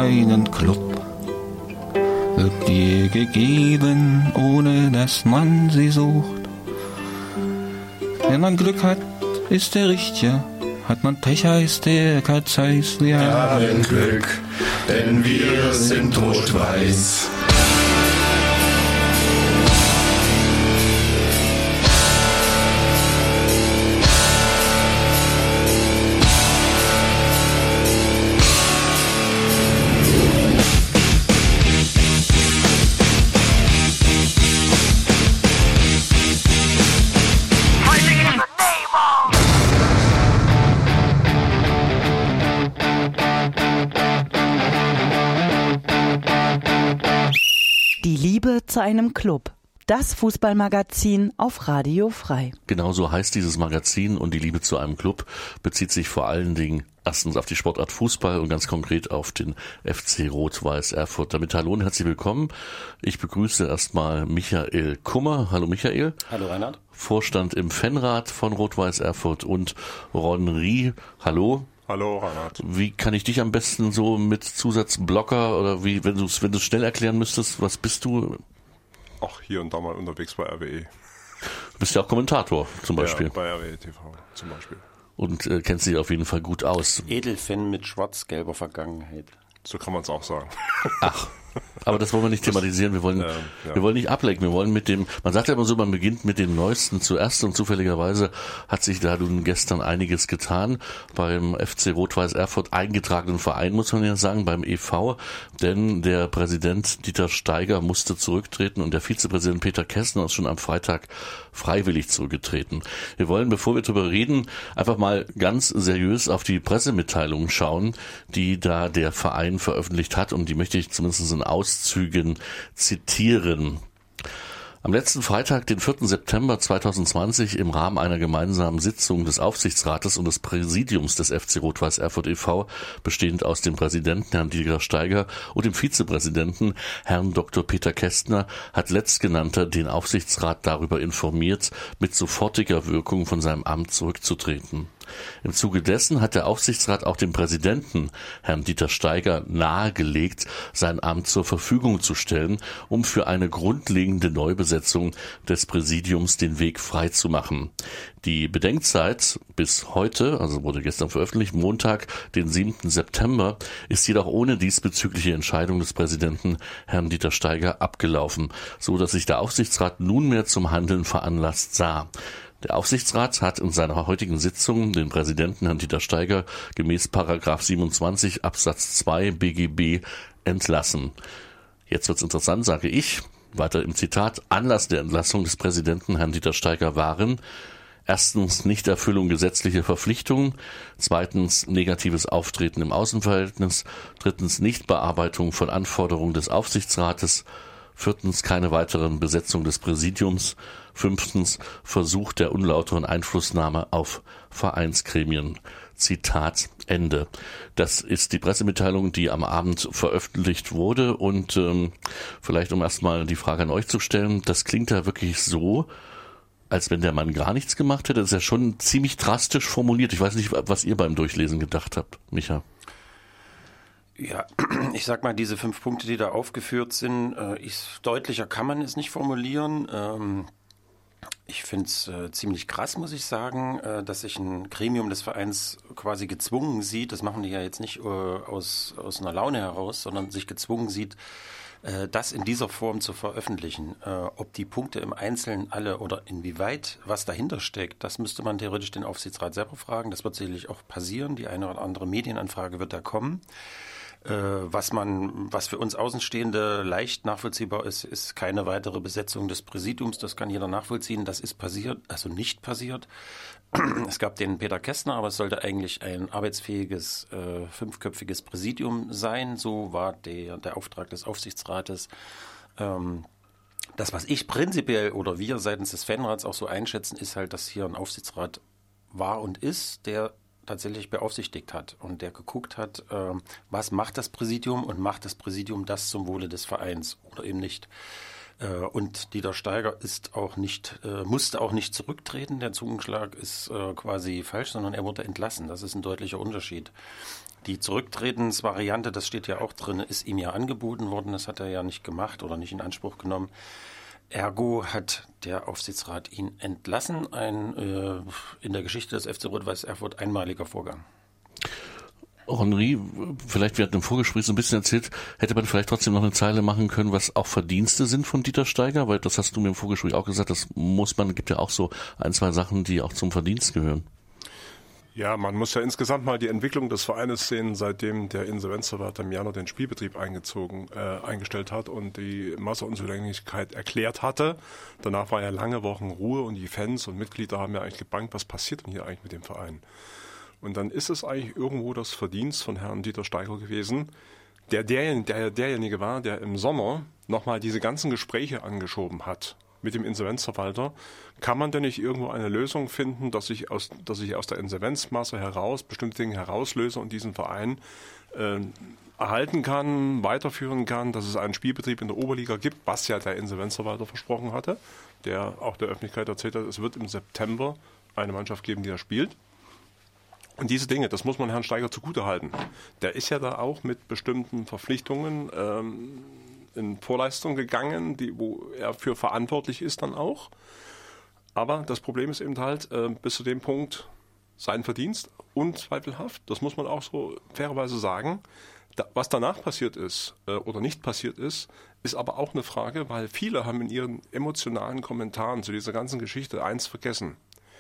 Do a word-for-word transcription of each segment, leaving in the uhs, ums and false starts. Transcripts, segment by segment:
einen Club. Wird dir gegeben, ohne dass man sie sucht. Wenn man Glück hat, ist der Richtige. Hat man Pech, heißt der Katzheiß. Wir haben Glück, denn wir sind rot-weiß. Die Liebe zu einem Club. Das Fußballmagazin auf Radio Frei. Genau so heißt dieses Magazin, und die Liebe zu einem Club bezieht sich vor allen Dingen erstens auf die Sportart Fußball und ganz konkret auf den F C Rot-Weiß Erfurt. Damit hallo und herzlich willkommen. Ich begrüße erstmal Michael Kummer. Hallo Michael. Hallo Reinhard. Vorstand im Fanrat von Rot-Weiß Erfurt, und Ron Rie. Hallo. Hallo, Reinhard. Wie kann ich dich am besten so mit Zusatzblocker oder wie, wenn du es wenn du schnell erklären müsstest, was bist du? Ach, hier und da mal unterwegs bei R W E. Du bist ja auch Kommentator zum Beispiel. Ja, bei R W E T V zum Beispiel. Und äh, kennst dich auf jeden Fall gut aus. Edelfan mit schwarz-gelber Vergangenheit. So kann man es auch sagen. Ach, aber das wollen wir nicht thematisieren. Wir wollen, ähm, ja. wir wollen nicht ablenken. Wir wollen mit dem, man sagt ja immer so, man beginnt mit dem Neuesten zuerst, und zufälligerweise hat sich da nun gestern einiges getan beim F C Rot-Weiß Erfurt, eingetragenen Verein, muss man ja sagen, beim E V, denn der Präsident Dieter Steiger musste zurücktreten und der Vizepräsident Peter Kästner ist schon am Freitag freiwillig zurückgetreten. Wir wollen, bevor wir darüber reden, einfach mal ganz seriös auf die Pressemitteilungen schauen, die da der Verein veröffentlicht hat, und die möchte ich zumindest in Auszügen zitieren. Am letzten Freitag, den vierten September zweitausendzwanzig, im Rahmen einer gemeinsamen Sitzung des Aufsichtsrates und des Präsidiums des F C Rot-Weiß Erfurt e V, bestehend aus dem Präsidenten Herrn Dieter Steiger und dem Vizepräsidenten Herrn Doktor Peter Kästner, hat letztgenannter den Aufsichtsrat darüber informiert, mit sofortiger Wirkung von seinem Amt zurückzutreten. Im Zuge dessen hat der Aufsichtsrat auch dem Präsidenten, Herrn Dieter Steiger, nahegelegt, sein Amt zur Verfügung zu stellen, um für eine grundlegende Neubesetzung des Präsidiums den Weg frei zu machen. Die Bedenkzeit bis heute, also wurde gestern veröffentlicht, Montag, den siebten September, ist jedoch ohne diesbezügliche Entscheidung des Präsidenten, Herrn Dieter Steiger, abgelaufen, so dass sich der Aufsichtsrat nunmehr zum Handeln veranlasst sah. Der Aufsichtsrat hat in seiner heutigen Sitzung den Präsidenten Herrn Dieter Steiger gemäß Paragraph siebenundzwanzig Absatz zwei B G B entlassen. Jetzt wird's interessant, sage ich, weiter im Zitat: Anlass der Entlassung des Präsidenten Herrn Dieter Steiger waren: Erstens Nichterfüllung gesetzlicher Verpflichtungen, zweitens negatives Auftreten im Außenverhältnis, drittens Nichtbearbeitung von Anforderungen des Aufsichtsrates, viertens keine weiteren Besetzung des Präsidiums, fünftens Versuch der unlauteren Einflussnahme auf Vereinsgremien. Zitat Ende. Das ist die Pressemitteilung, die am Abend veröffentlicht wurde, und ähm, vielleicht um erstmal die Frage an euch zu stellen, das klingt ja wirklich so, als wenn der Mann gar nichts gemacht hätte. Das ist ja schon ziemlich drastisch formuliert. Ich weiß nicht, was ihr beim Durchlesen gedacht habt, Micha. Ja, ich sag mal, diese fünf Punkte, die da aufgeführt sind, äh, ich, deutlicher kann man es nicht formulieren. Ähm, ich finde es äh, ziemlich krass, muss ich sagen, äh, dass sich ein Gremium des Vereins quasi gezwungen sieht, das machen die ja jetzt nicht äh, aus, aus einer Laune heraus, sondern sich gezwungen sieht, äh, das in dieser Form zu veröffentlichen. Äh, ob die Punkte im Einzelnen alle oder inwieweit was dahinter steckt, das müsste man theoretisch den Aufsichtsrat selber fragen. Das wird sicherlich auch passieren. Die eine oder andere Medienanfrage wird da kommen. Was man, was für uns Außenstehende leicht nachvollziehbar ist, ist keine weitere Besetzung des Präsidiums. Das kann jeder nachvollziehen. Das ist passiert, also nicht passiert. Es gab den Peter Kästner, aber es sollte eigentlich ein arbeitsfähiges, äh, fünfköpfiges Präsidium sein. So war der, der Auftrag des Aufsichtsrates. Ähm, das, was ich prinzipiell oder wir seitens des Fanrats auch so einschätzen, ist halt, dass hier ein Aufsichtsrat war und ist, der tatsächlich beaufsichtigt hat und der geguckt hat, äh, was macht das Präsidium und macht das Präsidium das zum Wohle des Vereins oder eben nicht. Und Dieter Steiger ist auch nicht, musste auch nicht zurücktreten. Der Zungenschlag ist quasi falsch, sondern er wurde entlassen. Das ist ein deutlicher Unterschied. Die Zurücktretensvariante, das steht ja auch drin, ist ihm ja angeboten worden. Das hat er ja nicht gemacht oder nicht in Anspruch genommen. Ergo hat der Aufsichtsrat ihn entlassen. Ein äh, in der Geschichte des F C Rot-Weiß Erfurt einmaliger Vorgang. Henri, vielleicht, wir hatten im Vorgespräch so ein bisschen erzählt, hätte man vielleicht trotzdem noch eine Zeile machen können, was auch Verdienste sind von Dieter Steiger, weil das hast du mir im Vorgespräch auch gesagt, das muss man, gibt ja auch so ein, zwei Sachen, die auch zum Verdienst gehören. Ja, man muss ja insgesamt mal die Entwicklung des Vereines sehen, seitdem der Insolvenzverwalter im Januar den Spielbetrieb eingezogen, äh, eingestellt hat und die Masseunzulänglichkeit erklärt hatte. Danach war ja lange Wochen Ruhe und die Fans und Mitglieder haben ja eigentlich gebangt, was passiert denn hier eigentlich mit dem Verein? Und dann ist es eigentlich irgendwo das Verdienst von Herrn Dieter Steiger gewesen, der, der, der derjenige war, der im Sommer nochmal diese ganzen Gespräche angeschoben hat mit dem Insolvenzverwalter. Kann man denn nicht irgendwo eine Lösung finden, dass ich aus, dass ich aus der Insolvenzmasse heraus bestimmte Dinge herauslöse und diesen Verein äh, erhalten kann, weiterführen kann, dass es einen Spielbetrieb in der Oberliga gibt, was ja der Insolvenzverwalter versprochen hatte, der auch der Öffentlichkeit erzählt hat, es wird im September eine Mannschaft geben, die da spielt. Und diese Dinge, das muss man Herrn Steiger zugutehalten. Der ist ja da auch mit bestimmten Verpflichtungen ähm, in Vorleistung gegangen, die, wo er für verantwortlich ist dann auch. Aber das Problem ist eben halt, äh, bis zu dem Punkt sein Verdienst, unzweifelhaft, das muss man auch so fairerweise sagen. Da, was danach passiert ist äh, oder nicht passiert ist, ist aber auch eine Frage, weil viele haben in ihren emotionalen Kommentaren zu dieser ganzen Geschichte eins vergessen.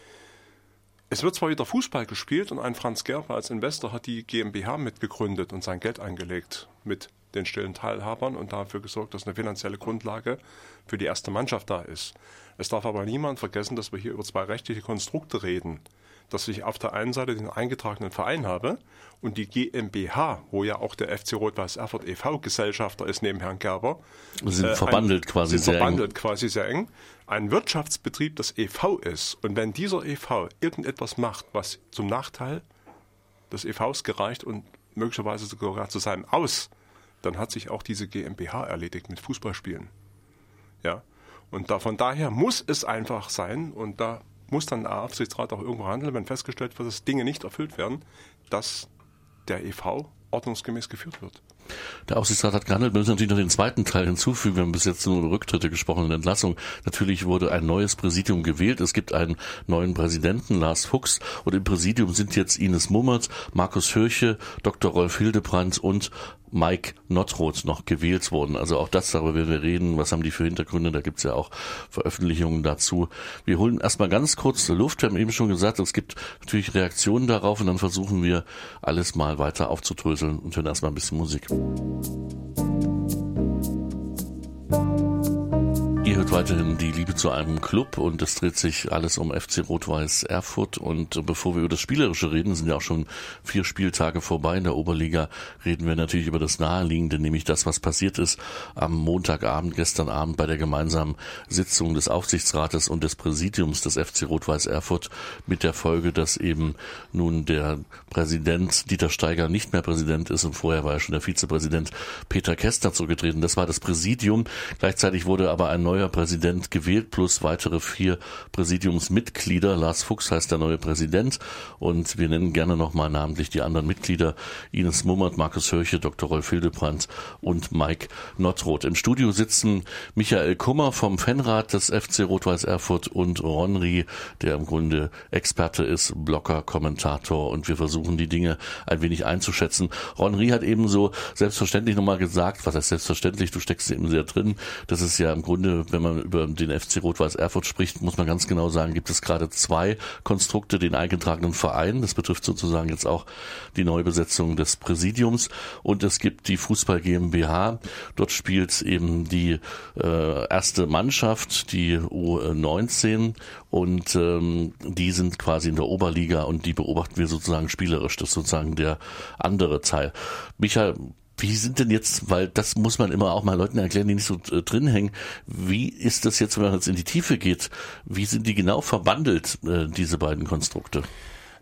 Es wird zwar wieder Fußball gespielt und ein Franz Gerber als Investor hat die GmbH mitgegründet und sein Geld eingelegt mit den stillen Teilhabern und dafür gesorgt, dass eine finanzielle Grundlage für die erste Mannschaft da ist. Es darf aber niemand vergessen, dass wir hier über zwei rechtliche Konstrukte reden. Dass ich auf der einen Seite den eingetragenen Verein habe und die GmbH, wo ja auch der F C Rot-Weiß Erfurt e V Gesellschafter ist neben Herrn Gerber. Sind äh, verbandelt ein, quasi sind sehr verbandelt eng. quasi sehr eng. Ein Wirtschaftsbetrieb, das E V ist. Und wenn dieser E V irgendetwas macht, was zum Nachteil des E Vs gereicht und möglicherweise sogar zu seinem Aus, dann hat sich auch diese GmbH erledigt mit Fußballspielen. Ja. Und da, von daher muss es einfach sein, und da muss dann der Aufsichtsrat auch irgendwo handeln, wenn festgestellt wird, dass Dinge nicht erfüllt werden, dass der E V ordnungsgemäß geführt wird. Der Aufsichtsrat hat gehandelt. Wir müssen natürlich noch den zweiten Teil hinzufügen. Wir haben bis jetzt nur über Rücktritte gesprochen und Entlassung. Natürlich wurde ein neues Präsidium gewählt. Es gibt einen neuen Präsidenten, Lars Fuchs. Und im Präsidium sind jetzt Ines Mummert, Markus Hörche, Doktor Rolf Hildebrandt und Mike Nottroth noch gewählt worden. Also auch das, darüber werden wir reden. Was haben die für Hintergründe? Da gibt es ja auch Veröffentlichungen dazu. Wir holen erstmal ganz kurz Luft. Wir haben eben schon gesagt, es gibt natürlich Reaktionen darauf und dann versuchen wir alles mal weiter aufzudröseln und hören erstmal ein bisschen Musik. Ihr hört weiterhin die Liebe zu einem Club und es dreht sich alles um F C Rot-Weiß Erfurt. Und bevor wir über das Spielerische reden, sind ja auch schon vier Spieltage vorbei in der Oberliga, reden wir natürlich über das Naheliegende, nämlich das, was passiert ist am Montagabend, gestern Abend bei der gemeinsamen Sitzung des Aufsichtsrates und des Präsidiums des F C Rot-Weiß Erfurt mit der Folge, dass eben nun der Präsident Dieter Steiger nicht mehr Präsident ist und vorher war ja schon der Vizepräsident Peter Kästner zurückgetreten. Das war das Präsidium. Gleichzeitig wurde aber ein neuer Präsident gewählt plus weitere vier Präsidiumsmitglieder. Lars Fuchs heißt der neue Präsident und wir nennen gerne nochmal namentlich die anderen Mitglieder. Ines Mummert, Markus Hörche, Doktor Rolf Hildebrandt und Mike Nottroth. Im Studio sitzen Michael Kummer vom Fanrat des F C Rot-Weiß Erfurt und Ronri, der im Grunde Experte ist, Blogger, Kommentator und wir versuchen die Dinge ein wenig einzuschätzen. Ronri hat ebenso selbstverständlich nochmal gesagt, was heißt selbstverständlich, du steckst eben sehr drin, das ist ja im Grunde, wenn man über den F C Rot-Weiß Erfurt spricht, muss man ganz genau sagen, gibt es gerade zwei Konstrukte, den eingetragenen Verein, das betrifft sozusagen jetzt auch die Neubesetzung des Präsidiums und es gibt die Fußball GmbH, dort spielt eben die äh, erste Mannschaft, die U neunzehn und ähm, die sind quasi in der Oberliga und die beobachten wir sozusagen spielerisch, das ist sozusagen der andere Teil. Michael, wie sind denn jetzt, weil das muss man immer auch mal Leuten erklären, die nicht so äh, drin hängen, wie ist das jetzt, wenn man jetzt in die Tiefe geht, wie sind die genau verbandelt, äh, diese beiden Konstrukte?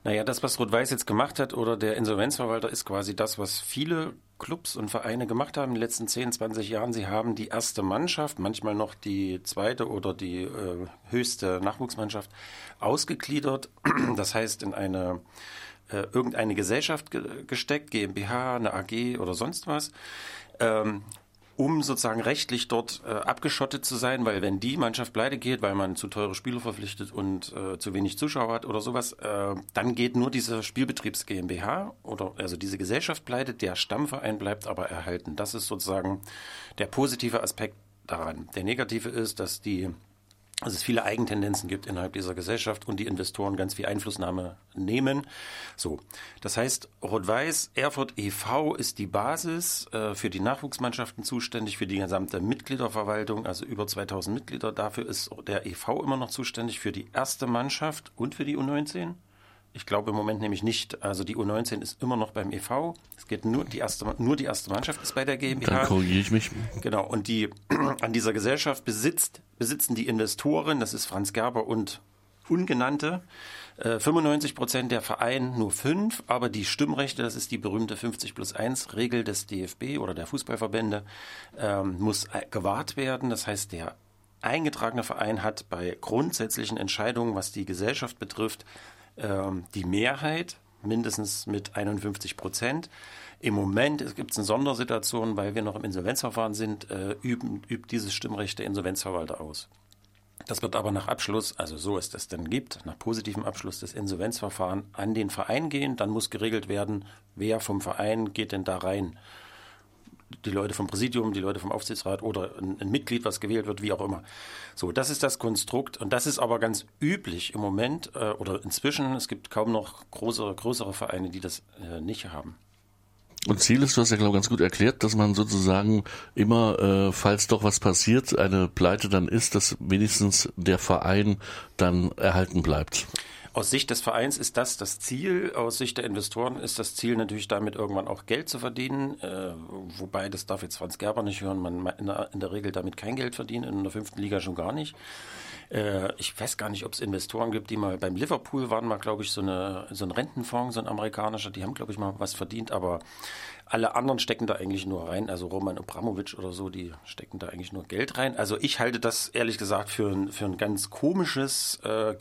Naja, das, was Rot-Weiß jetzt gemacht hat oder der Insolvenzverwalter, ist quasi das, was viele Clubs und Vereine gemacht haben in den letzten zehn, zwanzig Jahren. Sie haben die erste Mannschaft, manchmal noch die zweite oder die äh, höchste Nachwuchsmannschaft ausgegliedert. Das heißt, in eine äh, irgendeine Gesellschaft ge- gesteckt, GmbH, eine A G oder sonst was. Ähm, um sozusagen rechtlich dort äh, abgeschottet zu sein, weil wenn die Mannschaft pleite geht, weil man zu teure Spieler verpflichtet und äh, zu wenig Zuschauer hat oder sowas, äh, dann geht nur diese Spielbetriebs GmbH oder also diese Gesellschaft pleite, der Stammverein bleibt aber erhalten. Das ist sozusagen der positive Aspekt daran. Der negative ist, dass die dass es viele Eigentendenzen gibt innerhalb dieser Gesellschaft und die Investoren ganz viel Einflussnahme nehmen. So, das heißt, Rot-Weiß Erfurt e V ist die Basis äh, für die Nachwuchsmannschaften zuständig, für die gesamte Mitgliederverwaltung, also über zweitausend Mitglieder. Dafür ist der e V immer noch zuständig für die erste Mannschaft und für die U neunzehn. Ich glaube im Moment nämlich nicht. Also die U neunzehn ist immer noch beim e V. Es geht nur die erste, nur die erste Mannschaft ist bei der GmbH. Dann korrigiere ich mich. Genau. Und die an dieser Gesellschaft besitzt, besitzen die Investoren, das ist Franz Gerber und Ungenannte, äh, fünfundneunzig Prozent, der Verein nur fünf, aber die Stimmrechte, das ist die berühmte fünfzig plus eins Regel des D F B oder der Fußballverbände, ähm, muss gewahrt werden. Das heißt, der eingetragene Verein hat bei grundsätzlichen Entscheidungen, was die Gesellschaft betrifft, die Mehrheit, mindestens mit einundfünfzig Prozent. Im Moment gibt es eine Sondersituation, weil wir noch im Insolvenzverfahren sind, äh, üben, übt dieses Stimmrecht der Insolvenzverwalter aus. Das wird aber nach Abschluss, also so es das denn gibt, nach positivem Abschluss des Insolvenzverfahrens an den Verein gehen. Dann muss geregelt werden, wer vom Verein geht denn da rein. Die Leute vom Präsidium, die Leute vom Aufsichtsrat oder ein, ein Mitglied, was gewählt wird, wie auch immer. So, das ist das Konstrukt und das ist aber ganz üblich im Moment äh, oder inzwischen. Es gibt kaum noch größere, größere Vereine, die das äh, nicht haben. Und Ziel ist, du hast ja, glaube ich, ganz gut erklärt, dass man sozusagen immer, äh, falls doch was passiert, eine Pleite dann ist, dass wenigstens der Verein dann erhalten bleibt. Aus Sicht des Vereins ist das das Ziel. Aus Sicht der Investoren ist das Ziel natürlich damit irgendwann auch Geld zu verdienen. Äh, wobei, das darf jetzt Franz Gerber nicht hören, man in der, in der Regel damit kein Geld verdient, in der fünften Liga schon gar nicht. Äh, ich weiß gar nicht, ob es Investoren gibt, die mal beim Liverpool waren, mal glaube ich so, eine, so ein Rentenfonds, so ein amerikanischer, die haben glaube ich mal was verdient, aber alle anderen stecken da eigentlich nur rein, also Roman Abramovich oder so, die stecken da eigentlich nur Geld rein. Also ich halte das ehrlich gesagt für ein, für ein ganz komisches äh,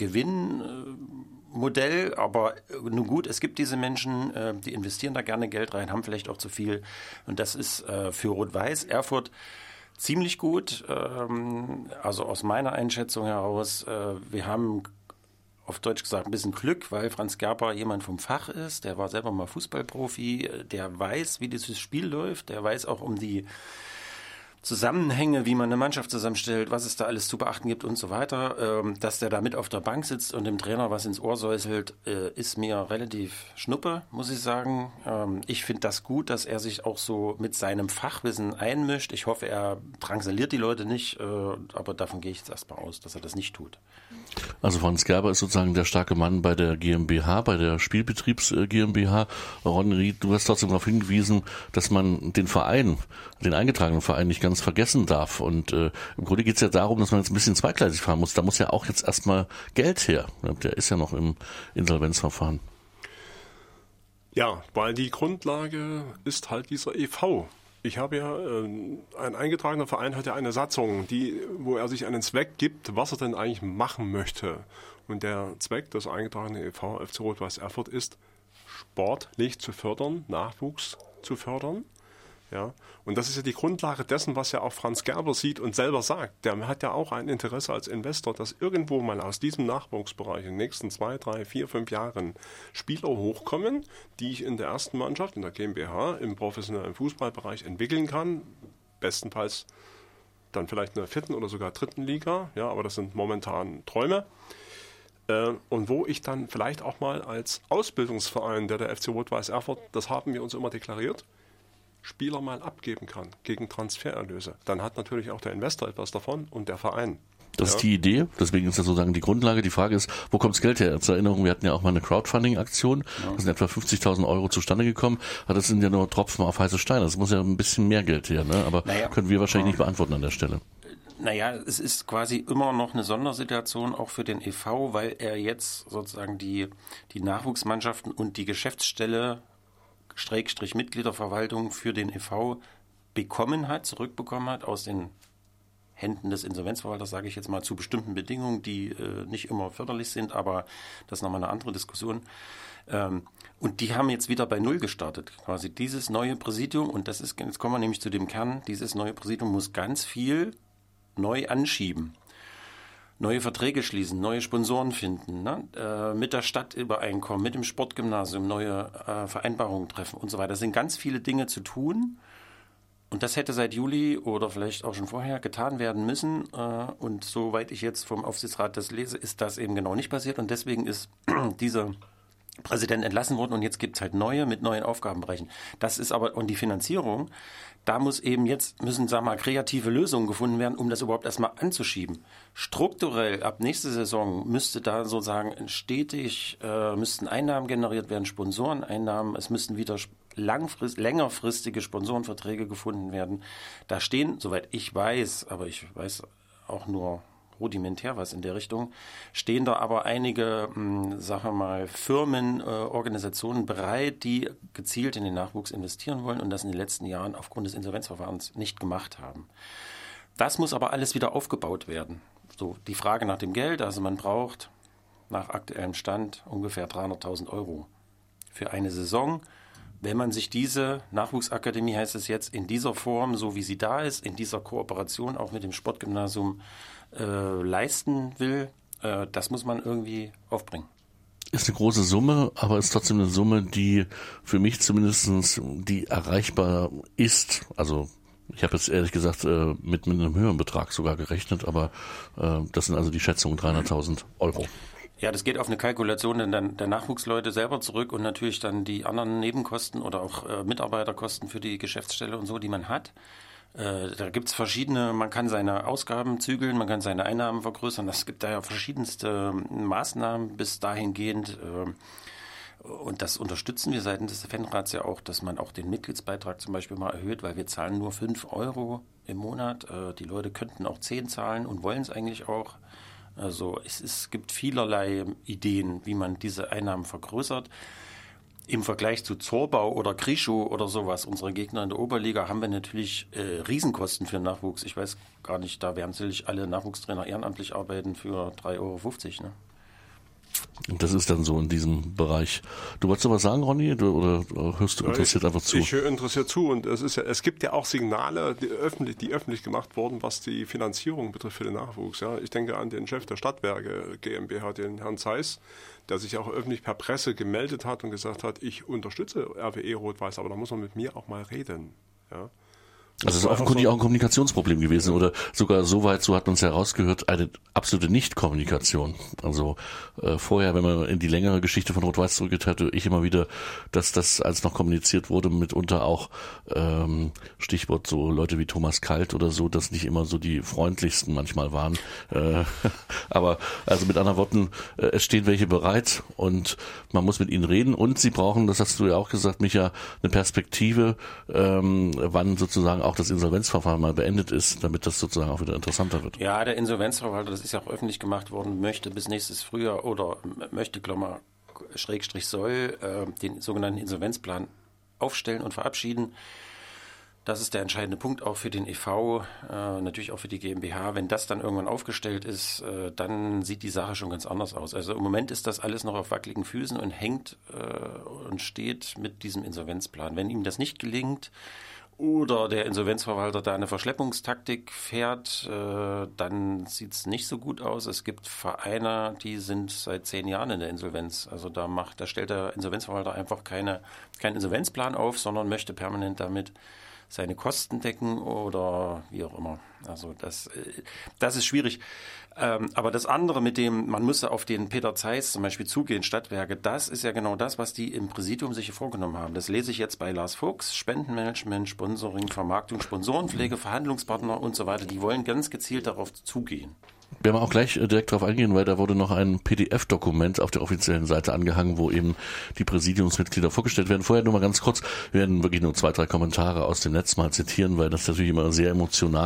Gewinnmodell, aber nun gut, es gibt diese Menschen, äh, die investieren da gerne Geld rein, haben vielleicht auch zu viel und das ist äh, für Rot-Weiß Erfurt ziemlich gut, ähm, also aus meiner Einschätzung heraus, äh, wir haben auf Deutsch gesagt ein bisschen Glück, weil Franz Gerber jemand vom Fach ist, der war selber mal Fußballprofi, der weiß, wie dieses Spiel läuft, der weiß auch um die Zusammenhänge, wie man eine Mannschaft zusammenstellt, was es da alles zu beachten gibt und so weiter. Dass der da mit auf der Bank sitzt und dem Trainer was ins Ohr säuselt, ist mir relativ schnuppe, muss ich sagen. Ich finde das gut, dass er sich auch so mit seinem Fachwissen einmischt. Ich hoffe, er drangsaliert die Leute nicht, aber davon gehe ich jetzt erstmal aus, dass er das nicht tut. Also Franz Gerber ist sozusagen der starke Mann bei der GmbH, bei der Spielbetriebs GmbH. Ron Ried, du hast trotzdem darauf hingewiesen, dass man den Verein, den eingetragenen Verein nicht ganz vergessen darf. Und äh, im Grunde geht es ja darum, dass man jetzt ein bisschen zweigleisig fahren muss. Da muss ja auch jetzt erstmal Geld her. Der ist ja noch im Insolvenzverfahren. Ja, weil die Grundlage ist halt dieser e V. Ich habe ja, äh, ein eingetragener Verein hat ja eine Satzung, die, wo er sich einen Zweck gibt, was er denn eigentlich machen möchte. Und der Zweck des eingetragenen e V F C Rot-Weiß Erfurt ist, sportlich zu fördern, Nachwuchs zu fördern. Ja, und das ist ja die Grundlage dessen, was ja auch Franz Gerber sieht und selber sagt. Der hat ja auch ein Interesse als Investor, dass irgendwo mal aus diesem Nachwuchsbereich in den nächsten zwei, drei, vier, fünf Jahren Spieler hochkommen, die ich in der ersten Mannschaft, in der GmbH, im professionellen Fußballbereich entwickeln kann. Bestenfalls dann vielleicht in der vierten oder sogar dritten Liga. Ja, aber das sind momentan Träume. Äh, und wo ich dann vielleicht auch mal als Ausbildungsverein, der der F C Rot-Weiß Erfurt, das haben wir uns immer deklariert, Spieler mal abgeben kann gegen Transfererlöse. Dann hat natürlich auch der Investor etwas davon und der Verein. Das ja. ist die Idee, deswegen ist das sozusagen die Grundlage. Die Frage ist, wo kommt das Geld her? Zur Erinnerung, wir hatten ja auch mal eine Crowdfunding-Aktion, ja. da sind etwa fünfzigtausend Euro zustande gekommen, aber das sind ja nur Tropfen auf heiße Steine, das muss ja ein bisschen mehr Geld her, ne? aber naja. können wir wahrscheinlich ja. nicht beantworten an der Stelle. Naja, es ist quasi immer noch eine Sondersituation auch für den E V, weil er jetzt sozusagen die, die Nachwuchsmannschaften und die Geschäftsstelle, Schrägstrich Mitgliederverwaltung für den E V bekommen hat, zurückbekommen hat aus den Händen des Insolvenzverwalters, sage ich jetzt mal, zu bestimmten Bedingungen, die äh, nicht immer förderlich sind, aber das ist nochmal eine andere Diskussion. Ähm, und die haben jetzt wieder bei Null gestartet. Quasi dieses neue Präsidium, und das ist, jetzt kommen wir nämlich zu dem Kern, dieses neue Präsidium muss ganz viel neu anschieben. Neue Verträge schließen, neue Sponsoren finden, ne? äh, mit der Stadt übereinkommen, mit dem Sportgymnasium neue äh, Vereinbarungen treffen und so weiter. Es sind ganz viele Dinge zu tun. Und das hätte seit Juli oder vielleicht auch schon vorher getan werden müssen. Und soweit ich jetzt vom Aufsichtsrat das lese, ist das eben genau nicht passiert. Und deswegen ist dieser Präsident entlassen worden und jetzt gibt es halt neue mit neuen Aufgabenbereichen. Das ist aber, und die Finanzierung, da muss eben jetzt, müssen, sagen wir mal, kreative Lösungen gefunden werden, um das überhaupt erstmal anzuschieben. Strukturell, ab nächste Saison müsste da sozusagen stetig, äh, müssten Einnahmen generiert werden, Sponsoreneinnahmen, es müssten wieder langfrist, längerfristige Sponsorenverträge gefunden werden. Da stehen, soweit ich weiß, aber ich weiß auch nur rudimentär was in der Richtung, stehen da aber einige, mh, sagen wir mal, Firmen, äh, Organisationen bereit, die gezielt in den Nachwuchs investieren wollen und das in den letzten Jahren aufgrund des Insolvenzverfahrens nicht gemacht haben. Das muss aber alles wieder aufgebaut werden. So, die Frage nach dem Geld, also man braucht nach aktuellem Stand ungefähr dreihunderttausend Euro für eine Saison. Wenn man sich diese Nachwuchsakademie, heißt es jetzt, in dieser Form, so wie sie da ist, in dieser Kooperation auch mit dem Sportgymnasium äh, leisten will, äh, das muss man irgendwie aufbringen. Ist eine große Summe, aber ist trotzdem eine Summe, die für mich zumindest die erreichbar ist. Also ich habe jetzt ehrlich gesagt äh, mit, mit einem höheren Betrag sogar gerechnet, aber äh, das sind also die Schätzungen dreihunderttausend Euro. Ja, das geht auf eine Kalkulation der, der Nachwuchsleute selber zurück und natürlich dann die anderen Nebenkosten oder auch äh, Mitarbeiterkosten für die Geschäftsstelle und so, die man hat. Äh, da gibt's verschiedene, man kann seine Ausgaben zügeln, man kann seine Einnahmen vergrößern. Es gibt da ja verschiedenste Maßnahmen bis dahingehend. Äh, und das unterstützen wir seitens des Fanrats ja auch, dass man auch den Mitgliedsbeitrag zum Beispiel mal erhöht, weil wir zahlen nur fünf Euro im Monat. Äh, die Leute könnten auch zehn zahlen und wollen es eigentlich auch. Also es, es gibt vielerlei Ideen, wie man diese Einnahmen vergrößert. Im Vergleich zu Zorbau oder Krischow oder sowas, unsere Gegner in der Oberliga, haben wir natürlich äh, Riesenkosten für Nachwuchs. Ich weiß gar nicht, da werden sicherlich alle Nachwuchstrainer ehrenamtlich arbeiten für drei Euro fünfzig. Ne? Und das ist dann so in diesem Bereich. Du wolltest noch was sagen, Ronny, du, oder, oder hörst du interessiert ich, einfach zu? Ich höre interessiert zu und es ist ja, es gibt ja auch Signale, die öffentlich, die öffentlich gemacht wurden, was die Finanzierung betrifft für den Nachwuchs. Ja, ich denke an den Chef der Stadtwerke GmbH, den Herrn Zeiss, der sich auch öffentlich per Presse gemeldet hat und gesagt hat, ich unterstütze R W E Rot-Weiß, aber da muss man mit mir auch mal reden. Ja. Also es ist offenkundig auch ein Kommunikationsproblem gewesen oder sogar so weit, so hat uns herausgehört, eine absolute Nicht-Kommunikation. Also äh, vorher, wenn man in die längere Geschichte von Rot-Weiß zurückgeht, hatte ich immer wieder, dass das, als noch kommuniziert wurde, mitunter auch ähm, Stichwort so Leute wie Thomas Kalt oder so, dass nicht immer so die freundlichsten manchmal waren. Äh, aber also mit anderen Worten, äh, es stehen welche bereit und man muss mit ihnen reden und sie brauchen, das hast du ja auch gesagt, Micha, eine Perspektive, ähm, wann sozusagen auch auch das Insolvenzverfahren mal beendet ist, damit das sozusagen auch wieder interessanter wird. Ja, der Insolvenzverwalter, das ist ja auch öffentlich gemacht worden, möchte bis nächstes Frühjahr oder möchte, Klammer, Schrägstrich soll, äh, den sogenannten Insolvenzplan aufstellen und verabschieden. Das ist der entscheidende Punkt auch für den E V, äh, natürlich auch für die GmbH. Wenn das dann irgendwann aufgestellt ist, äh, dann sieht die Sache schon ganz anders aus. Also im Moment ist das alles noch auf wackeligen Füßen und hängt äh, und steht mit diesem Insolvenzplan. Wenn ihm das nicht gelingt, oder der Insolvenzverwalter da eine Verschleppungstaktik fährt, äh, dann sieht es nicht so gut aus. Es gibt Vereine, die sind seit zehn Jahren in der Insolvenz. Also da macht, da stellt der Insolvenzverwalter einfach keine, keinen Insolvenzplan auf, sondern möchte permanent damit seine Kosten decken oder wie auch immer. Also das, das ist schwierig. Ähm, aber das andere mit dem, man müsse auf den Peter Zeiss zum Beispiel zugehen, Stadtwerke, das ist ja genau das, was die im Präsidium sich vorgenommen haben. Das lese ich jetzt bei Lars Fuchs, Spendenmanagement, Sponsoring, Vermarktung, Sponsorenpflege, Verhandlungspartner und so weiter. Die wollen ganz gezielt darauf zugehen. Wir werden auch gleich direkt darauf eingehen, weil da wurde noch ein P D F-Dokument auf der offiziellen Seite angehangen, wo eben die Präsidiumsmitglieder vorgestellt werden. Vorher nur mal ganz kurz, wir werden wirklich nur zwei, drei Kommentare aus dem Netz mal zitieren, weil das natürlich immer sehr emotional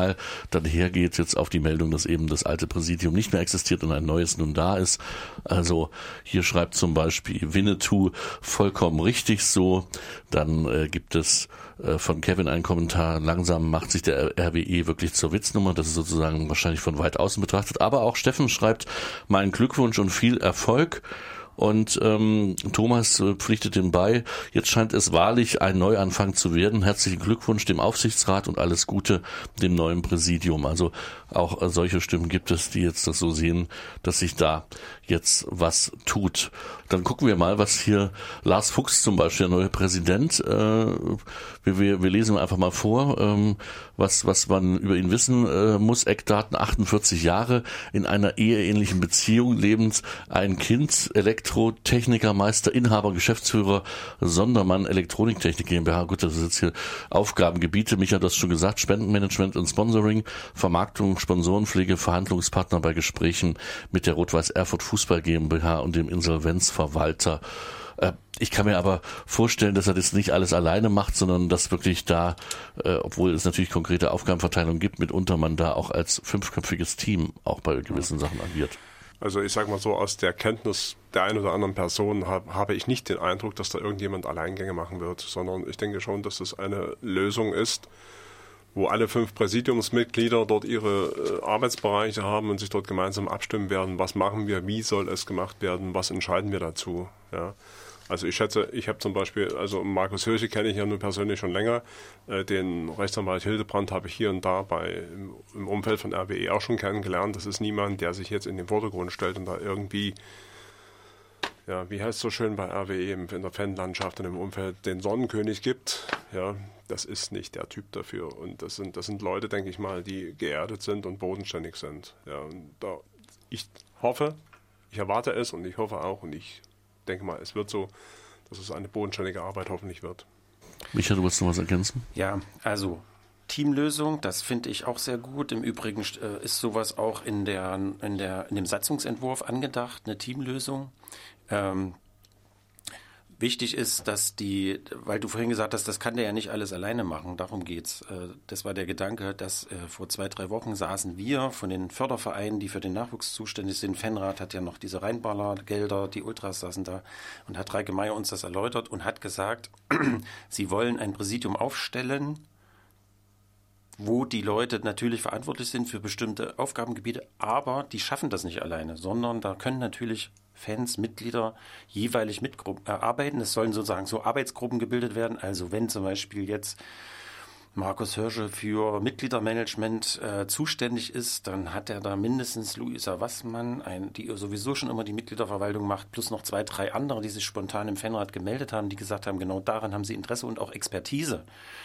dann hergeht jetzt auf die Meldung, dass eben das alte Präsidium nicht mehr existiert und ein neues nun da ist. Also hier schreibt zum Beispiel Winnetou, vollkommen richtig so. Dann äh, gibt es äh, von Kevin einen Kommentar, langsam macht sich der R W E wirklich zur Witznummer. Das ist sozusagen wahrscheinlich von weit außen betrachtet. Aber auch Steffen schreibt, mein Glückwunsch und viel Erfolg. Und ähm, Thomas äh, pflichtet dem bei, jetzt scheint es wahrlich ein Neuanfang zu werden. Herzlichen Glückwunsch dem Aufsichtsrat und alles Gute dem neuen Präsidium. Also auch äh, solche Stimmen gibt es, die jetzt das so sehen, dass sich da jetzt was tut. Dann gucken wir mal, was hier Lars Fuchs zum Beispiel, der neue Präsident, äh, wir, wir, wir lesen einfach mal vor, ähm, was, was man über ihn wissen äh, muss. Eckdaten, achtundvierzig Jahre, in einer eheähnlichen Beziehung lebend, ein Kind, Elektrotechnikermeister, Inhaber, Geschäftsführer, Sondermann, Elektroniktechnik GmbH. Gut, das ist jetzt hier Aufgabengebiete. Micha hat das schon gesagt, Spendenmanagement und Sponsoring, Vermarktung, Sponsorenpflege, Verhandlungspartner bei Gesprächen mit der Rot-Weiß Erfurt Fußball GmbH und dem Insolvenzverwalter. Ich kann mir aber vorstellen, dass er das nicht alles alleine macht, sondern dass wirklich da, äh, obwohl es natürlich konkrete Aufgabenverteilung gibt, mitunter man da auch als fünfköpfiges Team auch bei gewissen Sachen agiert. Also ich sage mal so, aus der Kenntnis der einen oder anderen Person hab, habe ich nicht den Eindruck, dass da irgendjemand Alleingänge machen wird, sondern ich denke schon, dass das eine Lösung ist, wo alle fünf Präsidiumsmitglieder dort ihre äh, Arbeitsbereiche haben und sich dort gemeinsam abstimmen werden, was machen wir, wie soll es gemacht werden, was entscheiden wir dazu. Ja. Also ich schätze, ich habe zum Beispiel, also Markus Hirsche kenne ich ja nun persönlich schon länger, äh, den Rechtsanwalt Hildebrand habe ich hier und da bei im, im Umfeld von R W E auch schon kennengelernt. Das ist niemand, der sich jetzt in den Vordergrund stellt und da irgendwie, ja, wie heißt es so schön bei R W E, in der Fanlandschaft und im Umfeld den Sonnenkönig gibt. Ja, das ist nicht der Typ dafür. Und das sind, das sind Leute, denke ich mal, die geerdet sind und bodenständig sind. Ja, und da, ich hoffe, ich erwarte es und ich hoffe auch und ich denke mal, es wird so, dass es eine bodenständige Arbeit hoffentlich wird. Michael, du wolltest noch was ergänzen? Ja, also Teamlösung, das finde ich auch sehr gut. Im Übrigen äh, ist sowas auch in, der, in, der, in dem Satzungsentwurf angedacht, eine Teamlösung. Ähm, Wichtig ist, dass die, weil du vorhin gesagt hast, das kann der ja nicht alles alleine machen, darum geht's. Das war der Gedanke, dass vor zwei, drei Wochen saßen wir von den Fördervereinen, die für den Nachwuchs zuständig sind. Fanrat hat ja noch diese Rheinballer-Gelder, die Ultras saßen da, und hat Reike Meier uns das erläutert und hat gesagt, sie wollen ein Präsidium aufstellen, wo die Leute natürlich verantwortlich sind für bestimmte Aufgabengebiete, aber die schaffen das nicht alleine, sondern da können natürlich Fans, Mitglieder jeweilig mitarbeiten. Es sollen sozusagen so Arbeitsgruppen gebildet werden. Also wenn zum Beispiel jetzt Markus Hirsche für Mitgliedermanagement äh, zuständig ist, dann hat er da mindestens Luisa Wassmann, ein, die sowieso schon immer die Mitgliederverwaltung macht, plus noch zwei, drei andere, die sich spontan im Fanrat gemeldet haben, die gesagt haben, genau daran haben sie Interesse und auch Expertise,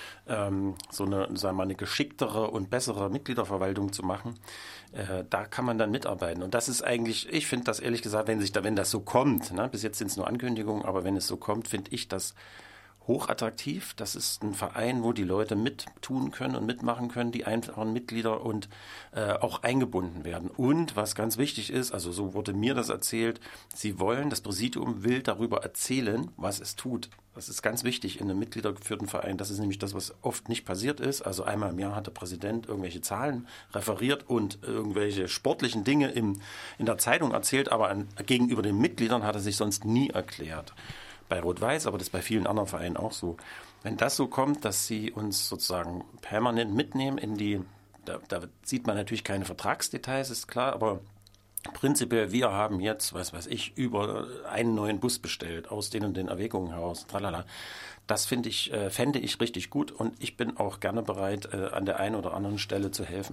ähm, so eine, sagen wir mal, eine geschicktere und bessere Mitgliederverwaltung zu machen. Äh, da kann man dann mitarbeiten. Und das ist eigentlich, ich finde das ehrlich gesagt, wenn sich da, wenn das so kommt, ne, bis jetzt sind es nur Ankündigungen, aber wenn es so kommt, finde ich das hochattraktiv. Das ist ein Verein, wo die Leute mittun können und mitmachen können, die einfachen Mitglieder, und äh, auch eingebunden werden. Und was ganz wichtig ist, also so wurde mir das erzählt, sie wollen, das Präsidium will darüber erzählen, was es tut. Das ist ganz wichtig in einem mitgliedergeführten Verein. Das ist nämlich das, was oft nicht passiert ist. Also einmal im Jahr hat der Präsident irgendwelche Zahlen referiert und irgendwelche sportlichen Dinge im, in der Zeitung erzählt, aber an, gegenüber den Mitgliedern hat er sich sonst nie erklärt. Bei Rot-Weiß, aber das ist bei vielen anderen Vereinen auch so. Wenn das so kommt, dass sie uns sozusagen permanent mitnehmen in die, da, da sieht man natürlich keine Vertragsdetails, ist klar, aber prinzipiell, wir haben jetzt, was weiß ich, über einen neuen Bus bestellt, aus den und den Erwägungen heraus, tralala. Das finde ich, äh, fände ich richtig gut, und ich bin auch gerne bereit, äh, an der einen oder anderen Stelle zu helfen.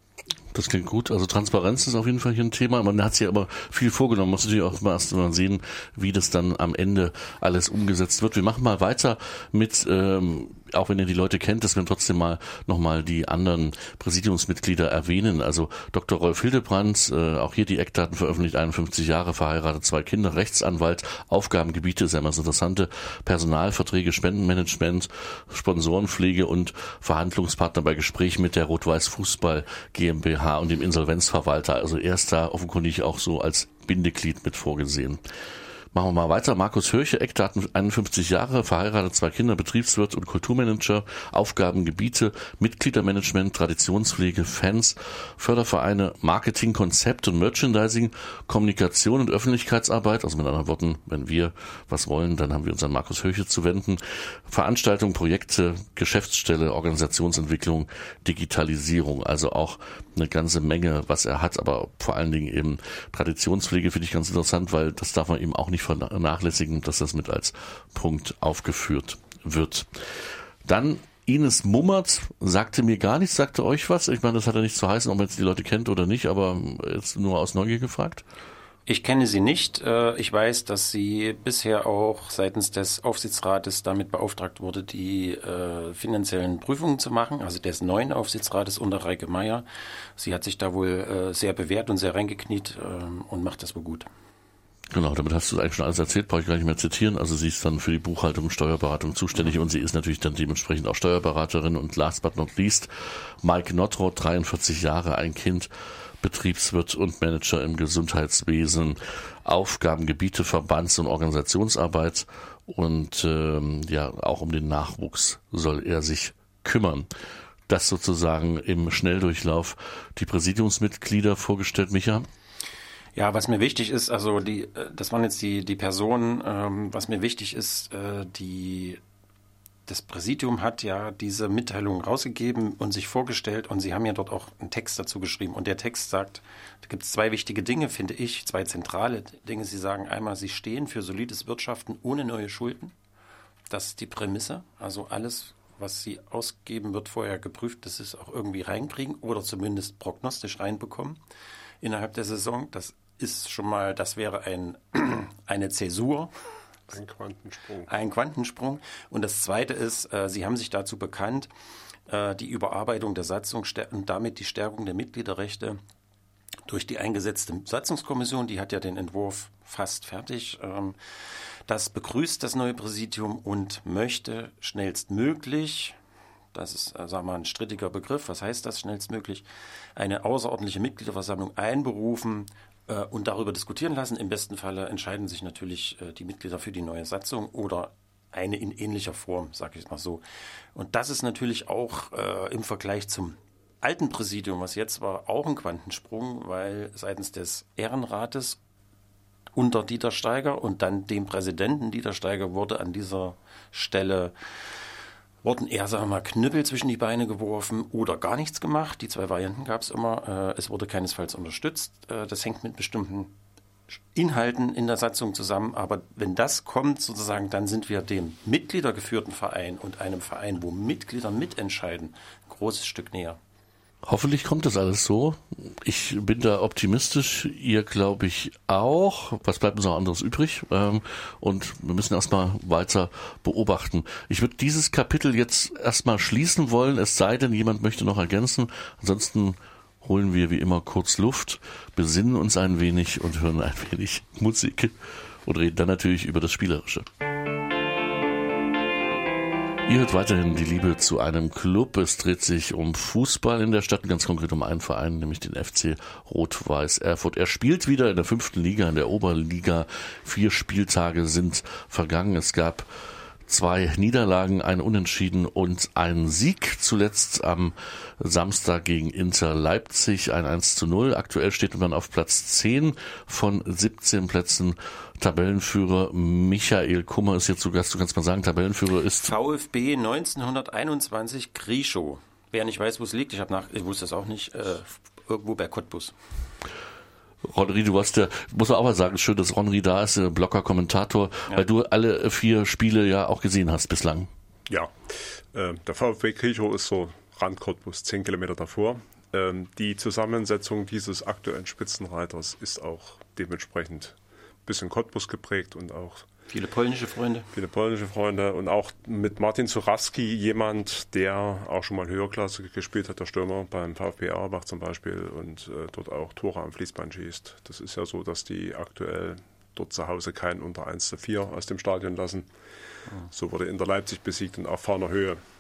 Das klingt gut. Also Transparenz ist auf jeden Fall hier ein Thema. Man hat sich aber viel vorgenommen. Man muss natürlich auch erst mal sehen, wie das dann am Ende alles umgesetzt wird. Wir machen mal weiter mit, ähm, auch wenn ihr die Leute kennt, dass wir trotzdem mal nochmal die anderen Präsidiumsmitglieder erwähnen. Also Doktor Rolf Hildebrand, äh, auch hier die Eckdaten veröffentlicht, einundfünfzig Jahre, verheiratet, zwei Kinder, Rechtsanwalt, Aufgabengebiete, ist ja immer das Interessante, Personalverträge, Spendenmanagement, Sponsorenpflege und Verhandlungspartner bei Gesprächen mit der Rot-Weiß Fußball GmbH und dem Insolvenzverwalter. Also er ist da offenkundig auch so als Bindeglied mit vorgesehen. Machen wir mal weiter. Markus Hörche, Eckdaten einundfünfzig Jahre, verheiratet, zwei Kinder, Betriebswirt und Kulturmanager, Aufgabengebiete, Mitgliedermanagement, Traditionspflege, Fans, Fördervereine, Marketing, Konzept und Merchandising, Kommunikation und Öffentlichkeitsarbeit. Also mit anderen Worten, wenn wir was wollen, dann haben wir uns an Markus Hörche zu wenden. Veranstaltungen, Projekte, Geschäftsstelle, Organisationsentwicklung, Digitalisierung. Also auch eine ganze Menge, was er hat, aber vor allen Dingen eben Traditionspflege finde ich ganz interessant, weil das darf man eben auch nicht vernachlässigen, dass das mit als Punkt aufgeführt wird. Dann Ines Mummert sagte mir gar nichts, sagte euch was. Ich meine, das hat ja nichts zu heißen, ob man jetzt die Leute kennt oder nicht, aber jetzt nur aus Neugier gefragt. Ich kenne sie nicht. Ich weiß, dass sie bisher auch seitens des Aufsichtsrates damit beauftragt wurde, die äh, finanziellen Prüfungen zu machen, also des neuen Aufsichtsrates unter Reike Meier. Sie hat sich da wohl äh, sehr bewährt und sehr reingekniet äh, und macht das wohl gut. Genau, damit hast du eigentlich schon alles erzählt, brauche ich gar nicht mehr zitieren. Also sie ist dann für die Buchhaltung und Steuerberatung zuständig mhm. und sie ist natürlich dann dementsprechend auch Steuerberaterin. Und last but not least, Mike Nottroth, dreiundvierzig Jahre, ein Kind, Betriebswirt und Manager im Gesundheitswesen, Aufgabengebiete, Verbands- und Organisationsarbeit und ähm, ja, auch um den Nachwuchs soll er sich kümmern. Das sozusagen im Schnelldurchlauf die Präsidiumsmitglieder vorgestellt, Micha. Ja, was mir wichtig ist, also die, das waren jetzt die die Personen. Ähm, was mir wichtig ist, äh, die Das Präsidium hat ja diese Mitteilung rausgegeben und sich vorgestellt und sie haben ja dort auch einen Text dazu geschrieben. Und der Text sagt, da gibt es zwei wichtige Dinge, finde ich, zwei zentrale Dinge. Sie sagen einmal, sie stehen für solides Wirtschaften ohne neue Schulden. Das ist die Prämisse. Also alles, was sie ausgeben, wird vorher geprüft, dass sie es auch irgendwie reinkriegen oder zumindest prognostisch reinbekommen innerhalb der Saison. Das ist schon mal, das wäre ein, eine Zäsur. Ein Quantensprung. Ein Quantensprung. Und das Zweite ist, äh, Sie haben sich dazu bekannt, äh, die Überarbeitung der Satzung und damit die Stärkung der Mitgliederrechte durch die eingesetzte Satzungskommission, die hat ja den Entwurf fast fertig. Ähm, das begrüßt das neue Präsidium und möchte schnellstmöglich, das ist, äh, sagen wir mal, ein strittiger Begriff, was heißt das schnellstmöglich, eine außerordentliche Mitgliederversammlung einberufen und darüber diskutieren lassen. Im besten Falle entscheiden sich natürlich die Mitglieder für die neue Satzung oder eine in ähnlicher Form, sage ich mal so. Und das ist natürlich auch äh, im Vergleich zum alten Präsidium, was jetzt war, auch ein Quantensprung, weil seitens des Ehrenrates unter Dieter Steiger und dann dem Präsidenten Dieter Steiger wurde an dieser Stelle wurden eher, sagen wir mal, Knüppel zwischen die Beine geworfen oder gar nichts gemacht. Die zwei Varianten gab es immer. Es wurde keinesfalls unterstützt. Das hängt mit bestimmten Inhalten in der Satzung zusammen. Aber wenn das kommt, sozusagen, dann sind wir dem mitgliedergeführten Verein und einem Verein, wo Mitglieder mitentscheiden, ein großes Stück näher. Hoffentlich kommt das alles so. Ich bin da optimistisch, ihr glaube ich auch. Was bleibt uns noch anderes übrig? Und wir müssen erstmal weiter beobachten. Ich würde dieses Kapitel jetzt erstmal schließen wollen, es sei denn, jemand möchte noch ergänzen. Ansonsten holen wir wie immer kurz Luft, besinnen uns ein wenig und hören ein wenig Musik und reden dann natürlich über das Spielerische. Ihr hört weiterhin die Liebe zu einem Club. Es dreht sich um Fußball in der Stadt, ganz konkret um einen Verein, nämlich den F C Rot-Weiß Erfurt. Er spielt wieder in der fünften Liga, in der Oberliga. Vier Spieltage sind vergangen. Es gab zwei Niederlagen, ein Unentschieden und ein Sieg. Zuletzt am Samstag gegen Inter Leipzig, ein eins zu null. Aktuell steht man auf Platz zehn von siebzehn Plätzen. Tabellenführer Michael Kummer ist jetzt zu Gast. Du kannst mal sagen, Tabellenführer ist VfB neunzehnhunderteinundzwanzig Grieschow. Wer nicht weiß, wo es liegt, ich habe nach, ich wusste es auch nicht, äh, irgendwo bei Cottbus. Ronry, du warst ja, muss man auch mal sagen, schön, dass Ronry da ist, Blogger, Kommentator, ja. Weil du alle vier Spiele ja auch gesehen hast bislang. Ja, äh, der VfB Grieschow ist so Rand Cottbus, zehn Kilometer davor. Ähm, die Zusammensetzung dieses aktuellen Spitzenreiters ist auch dementsprechend bisschen Cottbus geprägt und auch viele polnische Freunde. Viele polnische Freunde und auch mit Martin Zurawski, jemand, der auch schon mal höherklassig gespielt hat, der Stürmer beim VfB Auerbach zum Beispiel und äh, dort auch Tore am Fließband schießt. Das ist ja so, dass die aktuell dort zu Hause keinen unter eins zu vier aus dem Stadion lassen. Mhm. So wurde Inter Leipzig besiegt und auf fahner Höhe.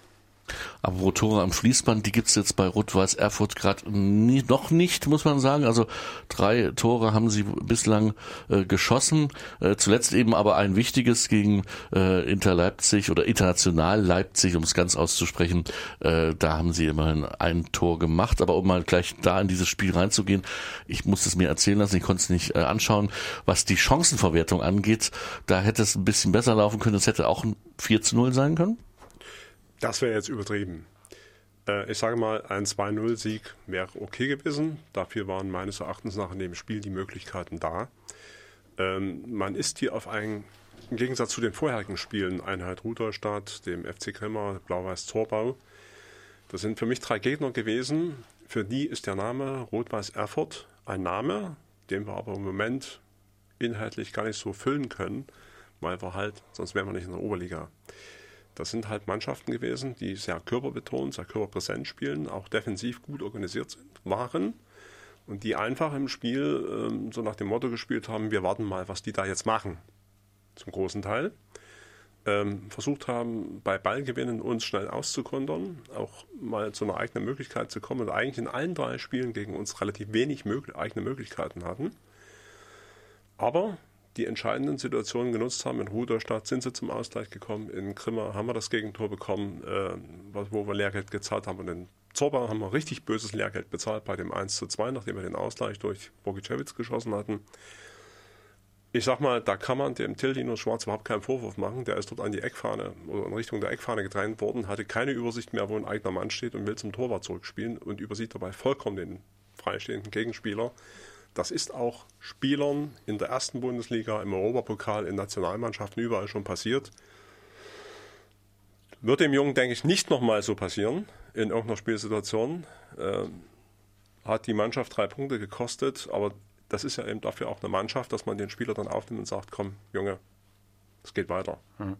Aber wo Tore am Fließband, die gibt's jetzt bei Rot-Weiß Erfurt gerade nie, noch nicht, muss man sagen. Also drei Tore haben sie bislang äh, geschossen. Äh, zuletzt eben aber ein wichtiges gegen äh, Inter Leipzig oder International Leipzig, um es ganz auszusprechen. Äh, da haben sie immerhin ein Tor gemacht. Aber um mal gleich da in dieses Spiel reinzugehen, ich muss es mir erzählen lassen, ich konnte es nicht äh, anschauen. Was die Chancenverwertung angeht, da hätte es ein bisschen besser laufen können. Es hätte auch ein vier zu null sein können. Das wäre jetzt übertrieben. Äh, ich sage mal, ein zwei null Sieg wäre okay gewesen. Dafür waren meines Erachtens nach in dem Spiel die Möglichkeiten da. Ähm, man ist hier auf einen, im Gegensatz zu den vorherigen Spielen, Einheit Rudolstadt, dem F C Grimma, Blau-Weiß Zorbau, das sind für mich drei Gegner gewesen. Für die ist der Name Rot-Weiß Erfurt ein Name, den wir aber im Moment inhaltlich gar nicht so füllen können, weil wir halt, sonst wären wir nicht in der Oberliga. Das sind halt Mannschaften gewesen, die sehr körperbetont, sehr körperpräsent spielen, auch defensiv gut organisiert sind, waren und die einfach im Spiel ähm, so nach dem Motto gespielt haben, wir warten mal, was die da jetzt machen, zum großen Teil. Ähm, versucht haben, bei Ballgewinnen uns schnell auszukontern, auch mal zu einer eigenen Möglichkeit zu kommen und eigentlich in allen drei Spielen gegen uns relativ wenig mög- eigene Möglichkeiten hatten. Aber die entscheidenden Situationen genutzt haben. In Rudolstadt sind sie zum Ausgleich gekommen. In Grimma haben wir das Gegentor bekommen, äh, wo wir Lehrgeld gezahlt haben. Und in Zorbau haben wir richtig böses Lehrgeld bezahlt bei dem eins zu zwei, nachdem wir den Ausgleich durch Bogicevic geschossen hatten. Ich sag mal, da kann man dem Till-Linus Schwarz überhaupt keinen Vorwurf machen. Der ist dort an die Eckfahne oder in Richtung der Eckfahne gedrängt worden, hatte keine Übersicht mehr, wo ein eigener Mann steht und will zum Torwart zurückspielen und übersieht dabei vollkommen den freistehenden Gegenspieler. Das ist auch Spielern in der ersten Bundesliga, im Europapokal, in Nationalmannschaften überall schon passiert. Wird dem Jungen, denke ich, nicht nochmal so passieren in irgendeiner Spielsituation. Äh, hat die Mannschaft drei Punkte gekostet, aber das ist ja eben dafür auch eine Mannschaft, dass man den Spieler dann aufnimmt und sagt, komm, Junge, es geht weiter. Hm.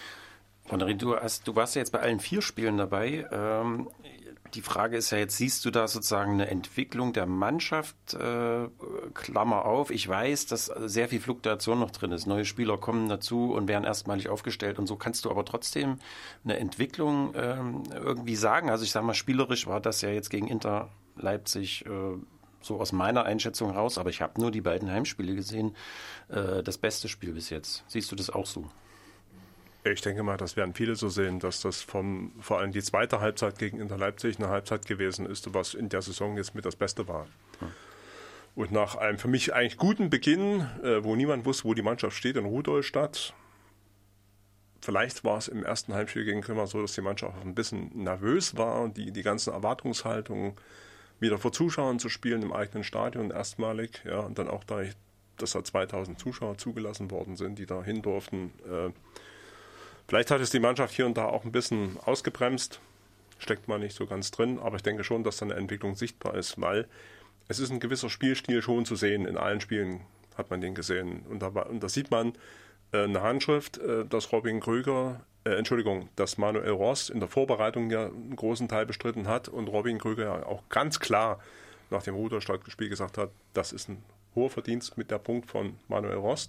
Du, hast, du warst ja jetzt bei allen vier Spielen dabei. Ähm, die Frage ist ja jetzt, siehst du da sozusagen eine Entwicklung der Mannschaft? Äh, Klammer auf, ich weiß, dass sehr viel Fluktuation noch drin ist. Neue Spieler kommen dazu und werden erstmalig aufgestellt und so. Kannst du aber trotzdem eine Entwicklung ähm, irgendwie sagen? Also ich sage mal, spielerisch war das ja jetzt gegen Inter Leipzig äh, so aus meiner Einschätzung raus, aber ich habe nur die beiden Heimspiele gesehen. Äh, das beste Spiel bis jetzt. Siehst du das auch so? Ich denke mal, das werden viele so sehen, dass das vom, vor allem die zweite Halbzeit gegen Inter Leipzig eine Halbzeit gewesen ist, was in der Saison jetzt mit das Beste war. Hm. Und nach einem für mich eigentlich guten Beginn, äh, wo niemand wusste, wo die Mannschaft steht, in Rudolstadt, vielleicht war es im ersten Heimspiel gegen Grimma so, dass die Mannschaft ein bisschen nervös war, die, die ganzen Erwartungshaltungen wieder vor Zuschauern zu spielen im eigenen Stadion erstmalig, ja, und dann auch da, dass da zweitausend Zuschauer zugelassen worden sind, die da hin durften. Äh, Vielleicht hat es die Mannschaft hier und da auch ein bisschen ausgebremst, steckt man nicht so ganz drin, aber ich denke schon, dass da eine Entwicklung sichtbar ist, weil es ist ein gewisser Spielstil schon zu sehen. In allen Spielen hat man den gesehen. Und da, und da sieht man äh, eine Handschrift, äh, dass Robin Krüger, äh, Entschuldigung, dass Manuel Rost in der Vorbereitung ja einen großen Teil bestritten hat und Robin Krüger ja auch ganz klar nach dem Rudolstadt-Spiel gesagt hat, das ist ein hoher Verdienst mit der Punkt von Manuel Rost.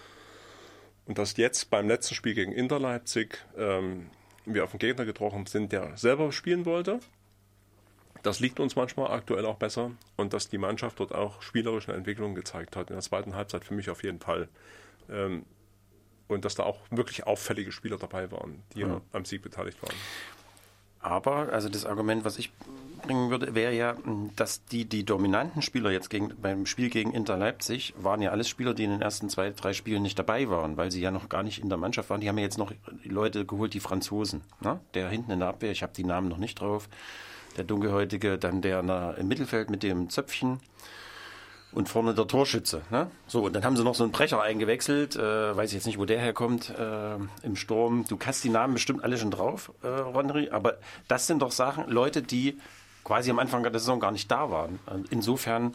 Und dass jetzt beim letzten Spiel gegen Inter Leipzig ähm, wir auf einen Gegner getroffen sind, der selber spielen wollte. Das liegt uns manchmal aktuell auch besser. Und dass die Mannschaft dort auch spielerische Entwicklungen gezeigt hat. In der zweiten Halbzeit für mich auf jeden Fall. Ähm, und dass da auch wirklich auffällige Spieler dabei waren, die ja. am Sieg beteiligt waren. Aber, also das Argument, was ich bringen würde, wäre ja, dass die, die dominanten Spieler jetzt gegen, beim Spiel gegen Inter Leipzig waren ja alles Spieler, die in den ersten zwei, drei Spielen nicht dabei waren, weil sie ja noch gar nicht in der Mannschaft waren. Die haben ja jetzt noch die Leute geholt, die Franzosen. Ne? Der hinten in der Abwehr, ich habe die Namen noch nicht drauf, der Dunkelhäutige, dann der na, im Mittelfeld mit dem Zöpfchen. Und vorne der Torschütze. Ne? So, und dann haben sie noch so einen Brecher eingewechselt. Äh, weiß ich jetzt nicht, wo der herkommt äh, im Sturm. Du hast die Namen bestimmt alle schon drauf, äh, Ronry. Aber das sind doch Sachen, Leute, die quasi am Anfang der Saison gar nicht da waren. Insofern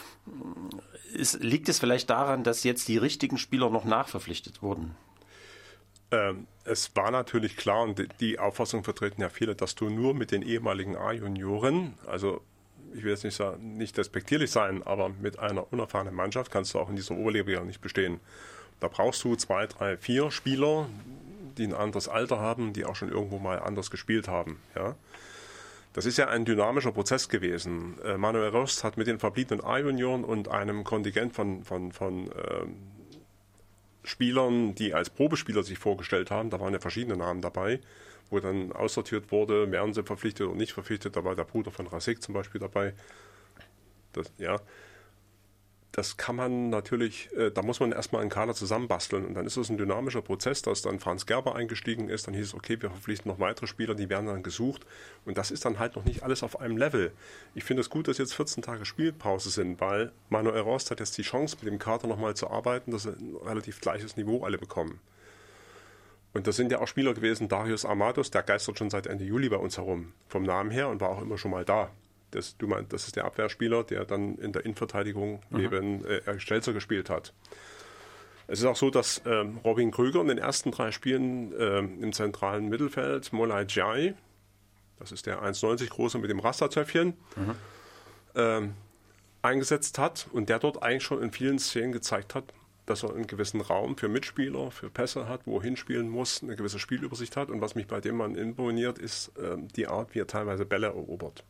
ist, liegt es vielleicht daran, dass jetzt die richtigen Spieler noch nachverpflichtet wurden. Ähm, es war natürlich klar, und die Auffassung vertreten ja viele, dass du nur mit den ehemaligen A-Junioren, also ich will jetzt nicht, sagen, nicht despektierlich sein, aber mit einer unerfahrenen Mannschaft kannst du auch in dieser Oberliga nicht bestehen. Da brauchst du zwei, drei, vier Spieler, die ein anderes Alter haben, die auch schon irgendwo mal anders gespielt haben. Ja. Das ist ja ein dynamischer Prozess gewesen. Äh, Manuel Rosth hat mit den verbliebenen A-Junioren und einem Kontingent von, von, von ähm, Spielern, die als Probespieler sich vorgestellt haben, da waren ja verschiedene Namen dabei, wo dann aussortiert wurde, werden sie verpflichtet oder nicht verpflichtet, da war der Bruder von Rasek zum Beispiel dabei. Das, ja, das kann man natürlich, äh, da muss man erstmal einen Kader zusammenbasteln und dann ist es ein dynamischer Prozess, dass dann Franz Gerber eingestiegen ist, dann hieß es, okay, wir verpflichten noch weitere Spieler, die werden dann gesucht und das ist dann halt noch nicht alles auf einem Level. Ich finde es gut, dass jetzt vierzehn Tage Spielpause sind, weil Manuel Rosth hat jetzt die Chance, mit dem Kader nochmal zu arbeiten, dass sie ein relativ gleiches Niveau alle bekommen. Und das sind ja auch Spieler gewesen, Darius Amados, der geistert schon seit Ende Juli bei uns herum, vom Namen her und war auch immer schon mal da. Das, du meinst, das ist der Abwehrspieler, der dann in der Innenverteidigung mhm. neben äh, Stelzer gespielt hat. Es ist auch so, dass ähm, Robin Krüger in den ersten drei Spielen ähm, im zentralen Mittelfeld Molay Jai, das ist der eins neunzig große mit dem Rastertöpfchen, mhm. ähm, eingesetzt hat und der dort eigentlich schon in vielen Szenen gezeigt hat, dass er einen gewissen Raum für Mitspieler, für Pässe hat, wo er hinspielen muss, eine gewisse Spielübersicht hat. Und was mich bei dem Mann imponiert, ist äh, die Art, wie er teilweise Bälle erobert.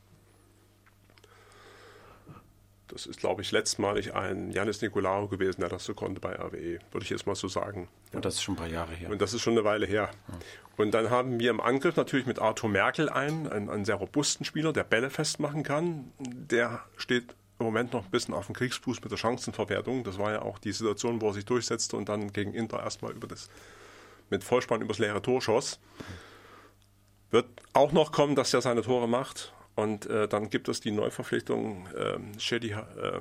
Das ist, glaube ich, letztmalig ein Yannis Nikolaou gewesen, der das so konnte bei R W E, würde ich jetzt mal so sagen. Ja. Und das ist schon ein paar Jahre her. Und das ist schon eine Weile her. Ja. Und dann haben wir im Angriff natürlich mit Arthur Merkel einen, einen, einen sehr robusten Spieler, der Bälle festmachen kann. Der steht im Moment noch ein bisschen auf dem Kriegsfuß mit der Chancenverwertung. Das war ja auch die Situation, wo er sich durchsetzte und dann gegen Inter erstmal über das, mit Vollspann übers leere Tor schoss. Wird auch noch kommen, dass er seine Tore macht. Und äh, dann gibt es die Neuverpflichtung äh, Shedi, äh,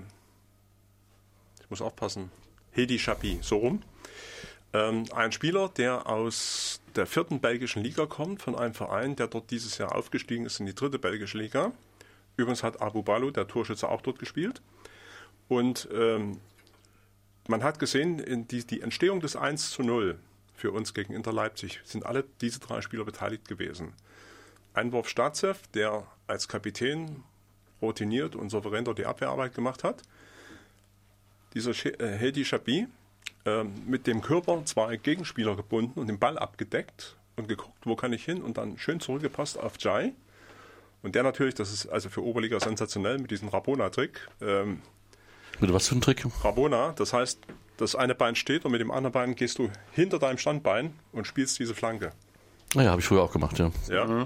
ich muss aufpassen, Hedi Chapi, so rum. Ähm, ein Spieler, der aus der vierten belgischen Liga kommt, von einem Verein, der dort dieses Jahr aufgestiegen ist in die dritte belgische Liga. Übrigens hat Abu Balou, der Torschütze, auch dort gespielt. Und ähm, man hat gesehen, in die, die Entstehung des eins zu null für uns gegen Inter Leipzig sind alle diese drei Spieler beteiligt gewesen. Einwurf Staatsev, der als Kapitän routiniert und souverän dort die Abwehrarbeit gemacht hat. Dieser äh, Hedi Chapi äh, mit dem Körper zwei Gegenspieler gebunden und den Ball abgedeckt und geguckt, wo kann ich hin und dann schön zurückgepasst auf Jai. Und der natürlich, das ist also für Oberliga sensationell mit diesem Rabona-Trick. Ähm, mit was für ein Trick? Rabona, das heißt, das eine Bein steht und mit dem anderen Bein gehst du hinter deinem Standbein und spielst diese Flanke. Naja, habe ich früher auch gemacht, ja. Ja. Mhm.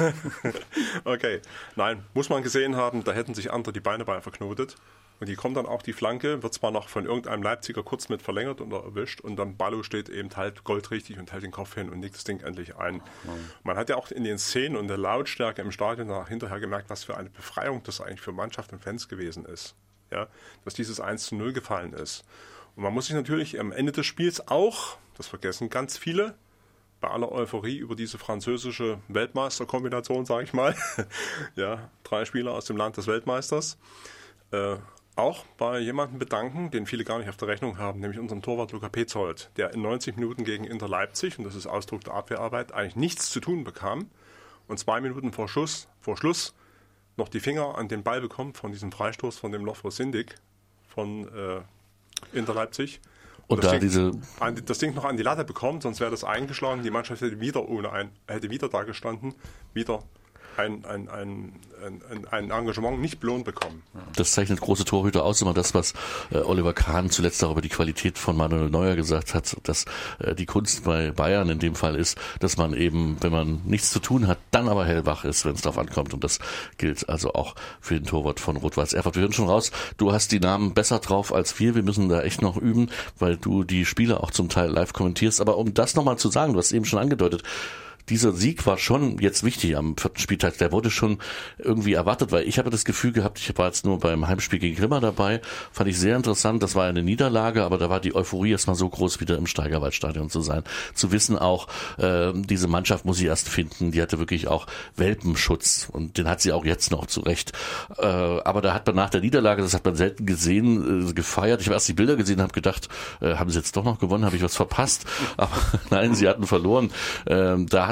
Okay. Nein, muss man gesehen haben, da hätten sich andere die Beine bei verknotet. Und die kommt dann auch die Flanke, wird zwar noch von irgendeinem Leipziger kurz mit verlängert und erwischt und dann Ballo steht eben halt goldrichtig und hält den Kopf hin und nickt das Ding endlich ein. Mhm. Man hat ja auch in den Szenen und der Lautstärke im Stadion nach hinterher gemerkt, was für eine Befreiung das eigentlich für Mannschaft und Fans gewesen ist. Ja, dass dieses eins zu null gefallen ist. Und man muss sich natürlich am Ende des Spiels auch, das vergessen ganz viele, bei aller Euphorie über diese französische Weltmeisterkombination, sage ich mal, ja, drei Spieler aus dem Land des Weltmeisters, äh, auch bei jemandem bedanken, den viele gar nicht auf der Rechnung haben, nämlich unserem Torwart Luca Petzold, der in neunzig Minuten gegen Inter Leipzig, und das ist Ausdruck der Abwehrarbeit, eigentlich nichts zu tun bekam und zwei Minuten vor Schluss, vor Schluss noch die Finger an den Ball bekommt von diesem Freistoß von dem Lofro Sindik von äh, Inter Leipzig. Und, und das, da Ding, diese an, das Ding noch an die Latte bekommt, sonst wäre das eingeschlagen. Die Mannschaft hätte wieder ohne ein, hätte wieder da gestanden, wieder ein, ein, ein, ein, ein Engagement nicht belohnt bekommen. Das zeichnet große Torhüter aus, immer das, was äh, Oliver Kahn zuletzt auch über die Qualität von Manuel Neuer gesagt hat, dass äh, die Kunst bei Bayern in dem Fall ist, dass man eben, wenn man nichts zu tun hat, dann aber hellwach ist, wenn es darauf ankommt. Und das gilt also auch für den Torwart von Rot-Weiß Erfurt. Wir hören schon raus, du hast die Namen besser drauf als wir. Wir müssen da echt noch üben, weil du die Spiele auch zum Teil live kommentierst. Aber um das nochmal zu sagen, du hast eben schon angedeutet, dieser Sieg war schon jetzt wichtig am vierten Spieltag. Der wurde schon irgendwie erwartet, weil ich habe das Gefühl gehabt, ich war jetzt nur beim Heimspiel gegen Grimma dabei, fand ich sehr interessant. Das war eine Niederlage, aber da war die Euphorie erstmal so groß, wieder im Steigerwaldstadion zu sein. Zu wissen auch, äh, diese Mannschaft muss ich erst finden. Die hatte wirklich auch Welpenschutz und den hat sie auch jetzt noch zurecht. Äh, aber da hat man nach der Niederlage, das hat man selten gesehen, äh, gefeiert. Ich habe erst die Bilder gesehen und habe gedacht, äh, haben sie jetzt doch noch gewonnen? Habe ich was verpasst? Aber nein, sie hatten verloren. Äh, da hat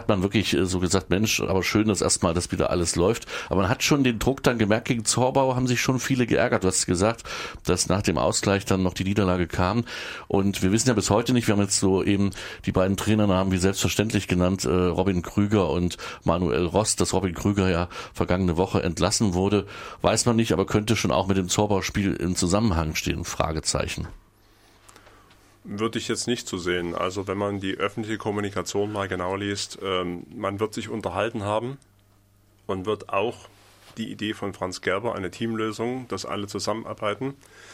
hat man wirklich so gesagt, Mensch, aber schön, dass erstmal das wieder alles läuft. Aber man hat schon den Druck dann gemerkt, gegen Zorbau haben sich schon viele geärgert. Du hast gesagt, dass nach dem Ausgleich dann noch die Niederlage kam. Und wir wissen ja bis heute nicht, wir haben jetzt so eben die beiden Trainernamen wie selbstverständlich genannt, äh, Robin Krüger und Manuel Rost. Dass Robin Krüger ja vergangene Woche entlassen wurde, weiß man nicht, aber könnte schon auch mit dem Zorbau-Spiel in Zusammenhang stehen. Fragezeichen. Würde ich jetzt nicht so sehen. Also wenn man die öffentliche Kommunikation mal genau liest, ähm, man wird sich unterhalten haben und wird auch die Idee von Franz Gerber, eine Teamlösung, dass alle zusammenarbeiten.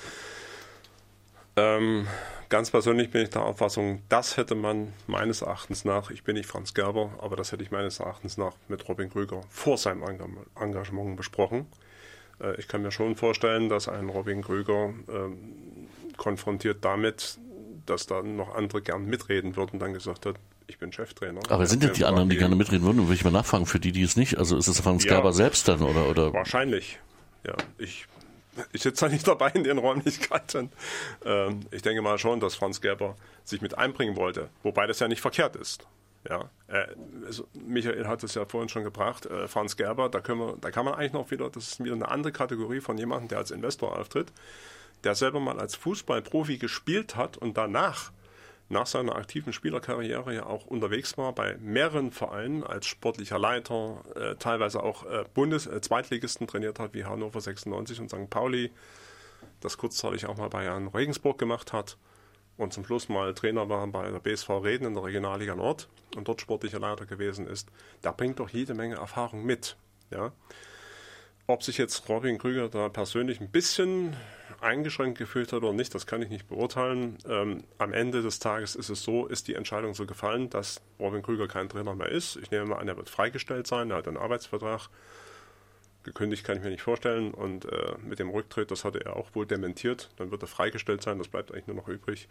Ähm, ganz persönlich bin ich der Auffassung, das hätte man meines Erachtens nach, ich bin nicht Franz Gerber, aber das hätte ich meines Erachtens nach mit Robin Krüger vor seinem Engagement besprochen. Äh, ich kann mir schon vorstellen, dass ein Robin Krüger äh, konfrontiert damit, dass da noch andere gern mitreden würden, dann gesagt hat, ich bin Cheftrainer. Aber sind jetzt die anderen, die gerne mitreden würden? Und will ich mal nachfragen, für die, die es nicht, also ist es Franz ja, Gerber selbst dann? oder, oder? Wahrscheinlich, ja. Ich, ich sitze da nicht dabei in den Räumlichkeiten. Ähm, ich denke mal schon, dass Franz Gerber sich mit einbringen wollte, wobei das ja nicht verkehrt ist. Ja, äh, also Michael hat es ja vorhin schon gebracht, äh, Franz Gerber, da, können wir, da kann man eigentlich noch wieder, das ist wieder eine andere Kategorie von jemandem, der als Investor auftritt, der selber mal als Fußballprofi gespielt hat und danach, nach seiner aktiven Spielerkarriere ja auch unterwegs war bei mehreren Vereinen als sportlicher Leiter, äh, teilweise auch äh, Bundes-, äh, Zweitligisten trainiert hat, wie Hannover sechsundneunzig und Sankt Pauli, das kurzzeitig auch mal bei Jan Regensburg gemacht hat und zum Schluss mal Trainer war bei der B S V Reden in der Regionalliga Nord und dort sportlicher Leiter gewesen ist. Der bringt doch jede Menge Erfahrung mit, ja. Ob sich jetzt Robin Krüger da persönlich ein bisschen eingeschränkt gefühlt hat oder nicht, das kann ich nicht beurteilen. Ähm, am Ende des Tages ist es so, ist die Entscheidung so gefallen, dass Robin Krüger kein Trainer mehr ist. Ich nehme mal an, er wird freigestellt sein, er hat einen Arbeitsvertrag. Gekündigt kann ich mir nicht vorstellen und äh, mit dem Rücktritt, das hatte er auch wohl dementiert, dann wird er freigestellt sein, das bleibt eigentlich nur noch übrig.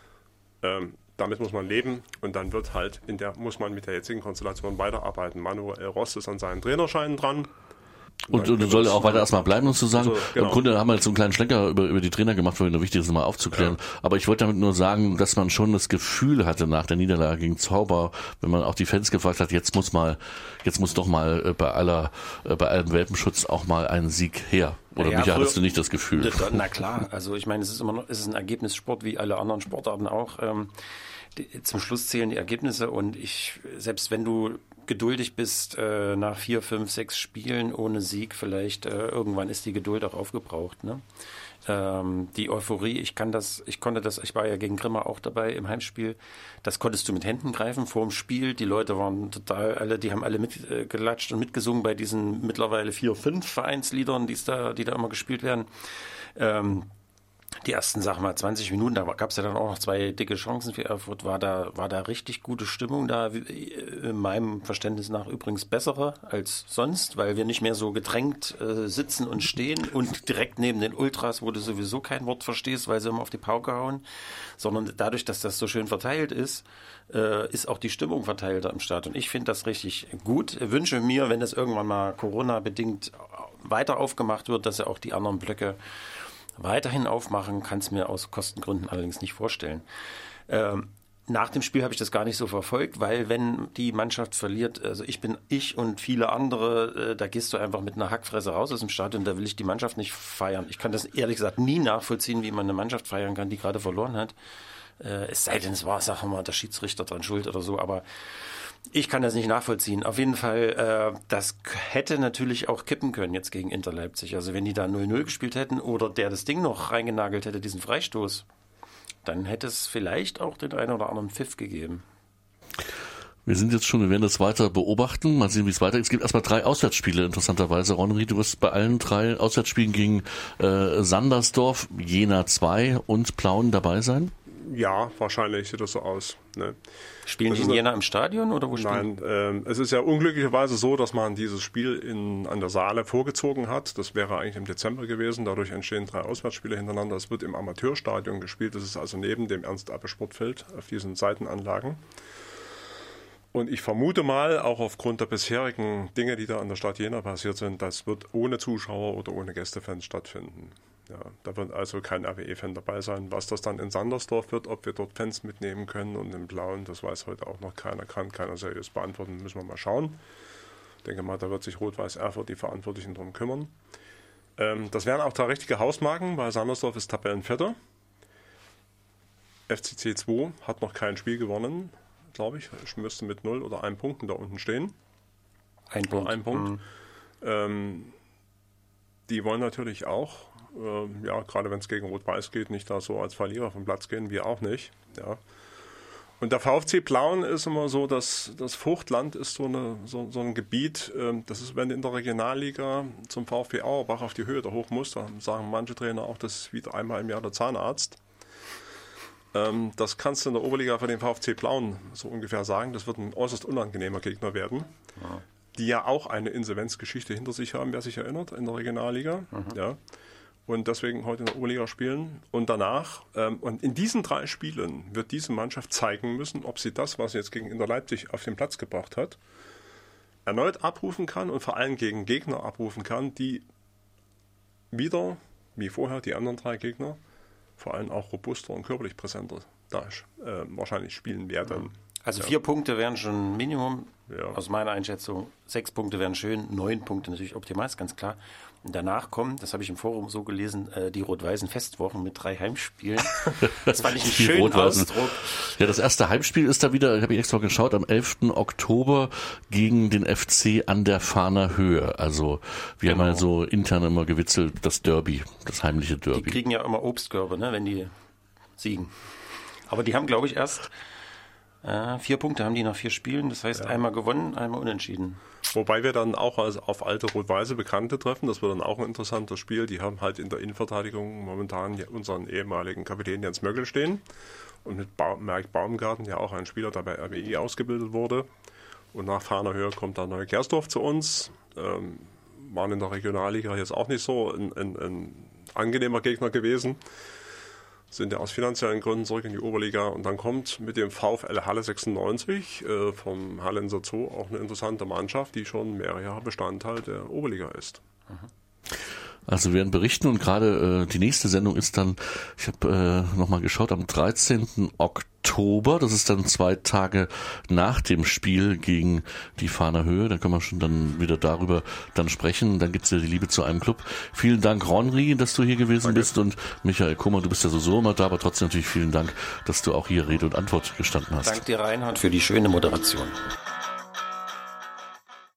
Ähm, damit muss man leben und dann wird halt, in der muss man mit der jetzigen Konstellation weiterarbeiten. Manuel Rost ist an seinen Trainerscheinen dran. Und, und soll auch weiter erstmal bleiben, um zu sagen. Also, genau. Im Grunde haben wir jetzt so einen kleinen Schlenker über, über die Trainer gemacht, weil mir nur wichtig ist, mal aufzuklären. Ja. Aber ich wollte damit nur sagen, dass man schon das Gefühl hatte nach der Niederlage gegen Zorbau, wenn man auch die Fans gefragt hat, jetzt muss mal, jetzt muss doch mal bei aller, bei allem Welpenschutz auch mal ein Sieg her. Oder ja, Micha, hattest du nicht das Gefühl? Na klar, also ich meine, es ist immer noch, es ist ein Ergebnissport wie alle anderen Sportarten auch. Ähm, die, zum Schluss zählen die Ergebnisse und ich, selbst wenn du geduldig bist äh, nach vier, fünf, sechs Spielen ohne Sieg, vielleicht äh, irgendwann ist die Geduld auch aufgebraucht. Ne? Ähm, die Euphorie, ich kann das, ich konnte das, ich war ja gegen Grimma auch dabei im Heimspiel, das konntest du mit Händen greifen vor dem Spiel. Die Leute waren total, alle, die haben alle mitgelatscht äh, und mitgesungen bei diesen mittlerweile vier, fünf Vereinsliedern, die's da, die da immer gespielt werden. Ähm, Die ersten, sag mal, zwanzig Minuten, da gab es ja dann auch noch zwei dicke Chancen für Erfurt, war da, war da richtig gute Stimmung da, in meinem Verständnis nach übrigens bessere als sonst, weil wir nicht mehr so gedrängt äh, sitzen und stehen und direkt neben den Ultras, wo du sowieso kein Wort verstehst, weil sie immer auf die Pauke hauen, sondern dadurch, dass das so schön verteilt ist, äh, ist auch die Stimmung verteilter im Stadion. Ich finde das richtig gut, ich wünsche mir, wenn es irgendwann mal Corona-bedingt weiter aufgemacht wird, dass ja auch die anderen Blöcke weiterhin aufmachen, kann es mir aus Kostengründen allerdings nicht vorstellen. Ähm, nach dem Spiel habe ich das gar nicht so verfolgt, weil wenn die Mannschaft verliert, also ich bin ich und viele andere, äh, da gehst du einfach mit einer Hackfresse raus aus dem Stadion, da will ich die Mannschaft nicht feiern. Ich kann das ehrlich gesagt nie nachvollziehen, wie man eine Mannschaft feiern kann, die gerade verloren hat. Äh, es sei denn, es war, sagen wir mal, der Schiedsrichter dran schuld oder so, aber ich kann das nicht nachvollziehen. Auf jeden Fall, äh, das hätte natürlich auch kippen können jetzt gegen Inter Leipzig. Also wenn die da null null gespielt hätten oder der das Ding noch reingenagelt hätte, diesen Freistoß, dann hätte es vielleicht auch den einen oder anderen Pfiff gegeben. Wir sind jetzt schon, wir werden das weiter beobachten, mal sehen, wie es weitergeht. Es gibt erstmal drei Auswärtsspiele, interessanterweise. Ronry, du wirst bei allen drei Auswärtsspielen gegen äh, Sandersdorf, Jena zwei und Plauen dabei sein? Ja, wahrscheinlich sieht das so aus. Ne? Spielen die in Jena im Stadion oder wo spielen? Nein, ähm, es ist ja unglücklicherweise so, dass man dieses Spiel in, an der Saale vorgezogen hat. Das wäre eigentlich im Dezember gewesen. Dadurch entstehen drei Auswärtsspiele hintereinander. Es wird im Amateurstadion gespielt. Das ist also neben dem Ernst-Abbe-Sportfeld auf diesen Seitenanlagen. Und ich vermute mal, auch aufgrund der bisherigen Dinge, die da an der Stadt Jena passiert sind, das wird ohne Zuschauer oder ohne Gästefans stattfinden. Ja, da wird also kein R W E-Fan dabei sein. Was das dann in Sandersdorf wird, ob wir dort Fans mitnehmen können und im Blauen, das weiß heute auch noch keiner, kann keiner seriös beantworten, müssen wir mal schauen. Ich denke mal, da wird sich Rot-Weiß Erfurt, die Verantwortlichen, darum kümmern. Ähm, das wären auch da richtige Hausmarken, weil Sandersdorf ist Tabellenvierter. F C C zwei hat noch kein Spiel gewonnen, glaube ich. Ich müsste mit null oder einem Punkten da unten stehen. Ein Punkt. Ein Punkt. Mhm. Ähm, die wollen natürlich auch, äh, ja, gerade wenn es gegen Rot-Weiß geht, nicht da so als Verlierer vom Platz gehen, wir auch nicht. Ja. Und der VfC Plauen ist immer so, dass das Vogtland ist so, eine, so, so ein Gebiet, ähm, das ist, wenn du in der Regionalliga zum VfB Auerbach auf die Höhe da hoch musst, da sagen manche Trainer auch, das ist wieder einmal im Jahr der Zahnarzt. Ähm, das kannst du in der Oberliga für den VfC Plauen so ungefähr sagen. Das wird ein äußerst unangenehmer Gegner werden, ja. Die ja auch eine Insolvenzgeschichte hinter sich haben, wer sich erinnert, in der Regionalliga. Mhm. Ja. Und deswegen heute in der Oberliga spielen. Und danach, ähm, und in diesen drei Spielen wird diese Mannschaft zeigen müssen, ob sie das, was sie jetzt gegen Inter Leipzig auf den Platz gebracht hat, erneut abrufen kann und vor allem gegen Gegner abrufen kann, die wieder, wie vorher, die anderen drei Gegner, vor allem auch robuster und körperlich präsenter da äh, wahrscheinlich spielen werden. Also ja. vier Punkte wären schon Minimum, ja. Aus meiner Einschätzung. Sechs Punkte wären schön, neun Punkte natürlich optimal, ist ganz klar. Und danach kommen, das habe ich im Forum so gelesen, äh, die rot-weißen Festwochen mit drei Heimspielen. Das fand ich einen schönen Ausdruck. Ja, das erste Heimspiel ist da wieder, ich habe extra geschaut, am elften Oktober gegen den F C an der Fahner Höhe. Also wir genau. haben ja so intern immer gewitzelt, das Derby, das heimliche Derby. Die kriegen ja immer Obstkörbe, ne, wenn die siegen. Aber die haben, glaube ich, erst äh, vier Punkte haben die nach vier Spielen. Das heißt, ja. einmal gewonnen, einmal unentschieden. Wobei wir dann auch als auf alte Rot-Weiße Bekannte treffen. Das wird dann auch ein interessantes Spiel. Die haben halt in der Innenverteidigung momentan unseren ehemaligen Kapitän Jens Möckel stehen. Und mit ba- Mark Baumgarten ja auch ein Spieler, der bei R W E ausgebildet wurde. Und nach Fahner Höhe kommt dann Neue Gersdorf zu uns. Ähm, waren in der Regionalliga jetzt auch nicht so ein, ein, ein angenehmer Gegner gewesen. Sind ja aus finanziellen Gründen zurück in die Oberliga und dann kommt mit dem VfL Halle sechsundneunzig äh, vom Hallenser Zoo auch eine interessante Mannschaft, die schon mehrere Jahre Bestandteil der Oberliga ist. Also wir werden berichten und gerade äh, die nächste Sendung ist dann, ich habe äh, nochmal geschaut, am dreizehnten Oktober, das ist dann zwei Tage nach dem Spiel gegen die Fahner Höhe, da können wir schon dann wieder darüber dann sprechen, dann gibt's ja die Liebe zu einem Club. Vielen Dank Ronri, dass du hier gewesen Danke. bist und Michael Kummer, du bist ja sowieso immer da, aber trotzdem natürlich vielen Dank, dass du auch hier Rede und Antwort gestanden hast. Danke dir Reinhard für die schöne Moderation.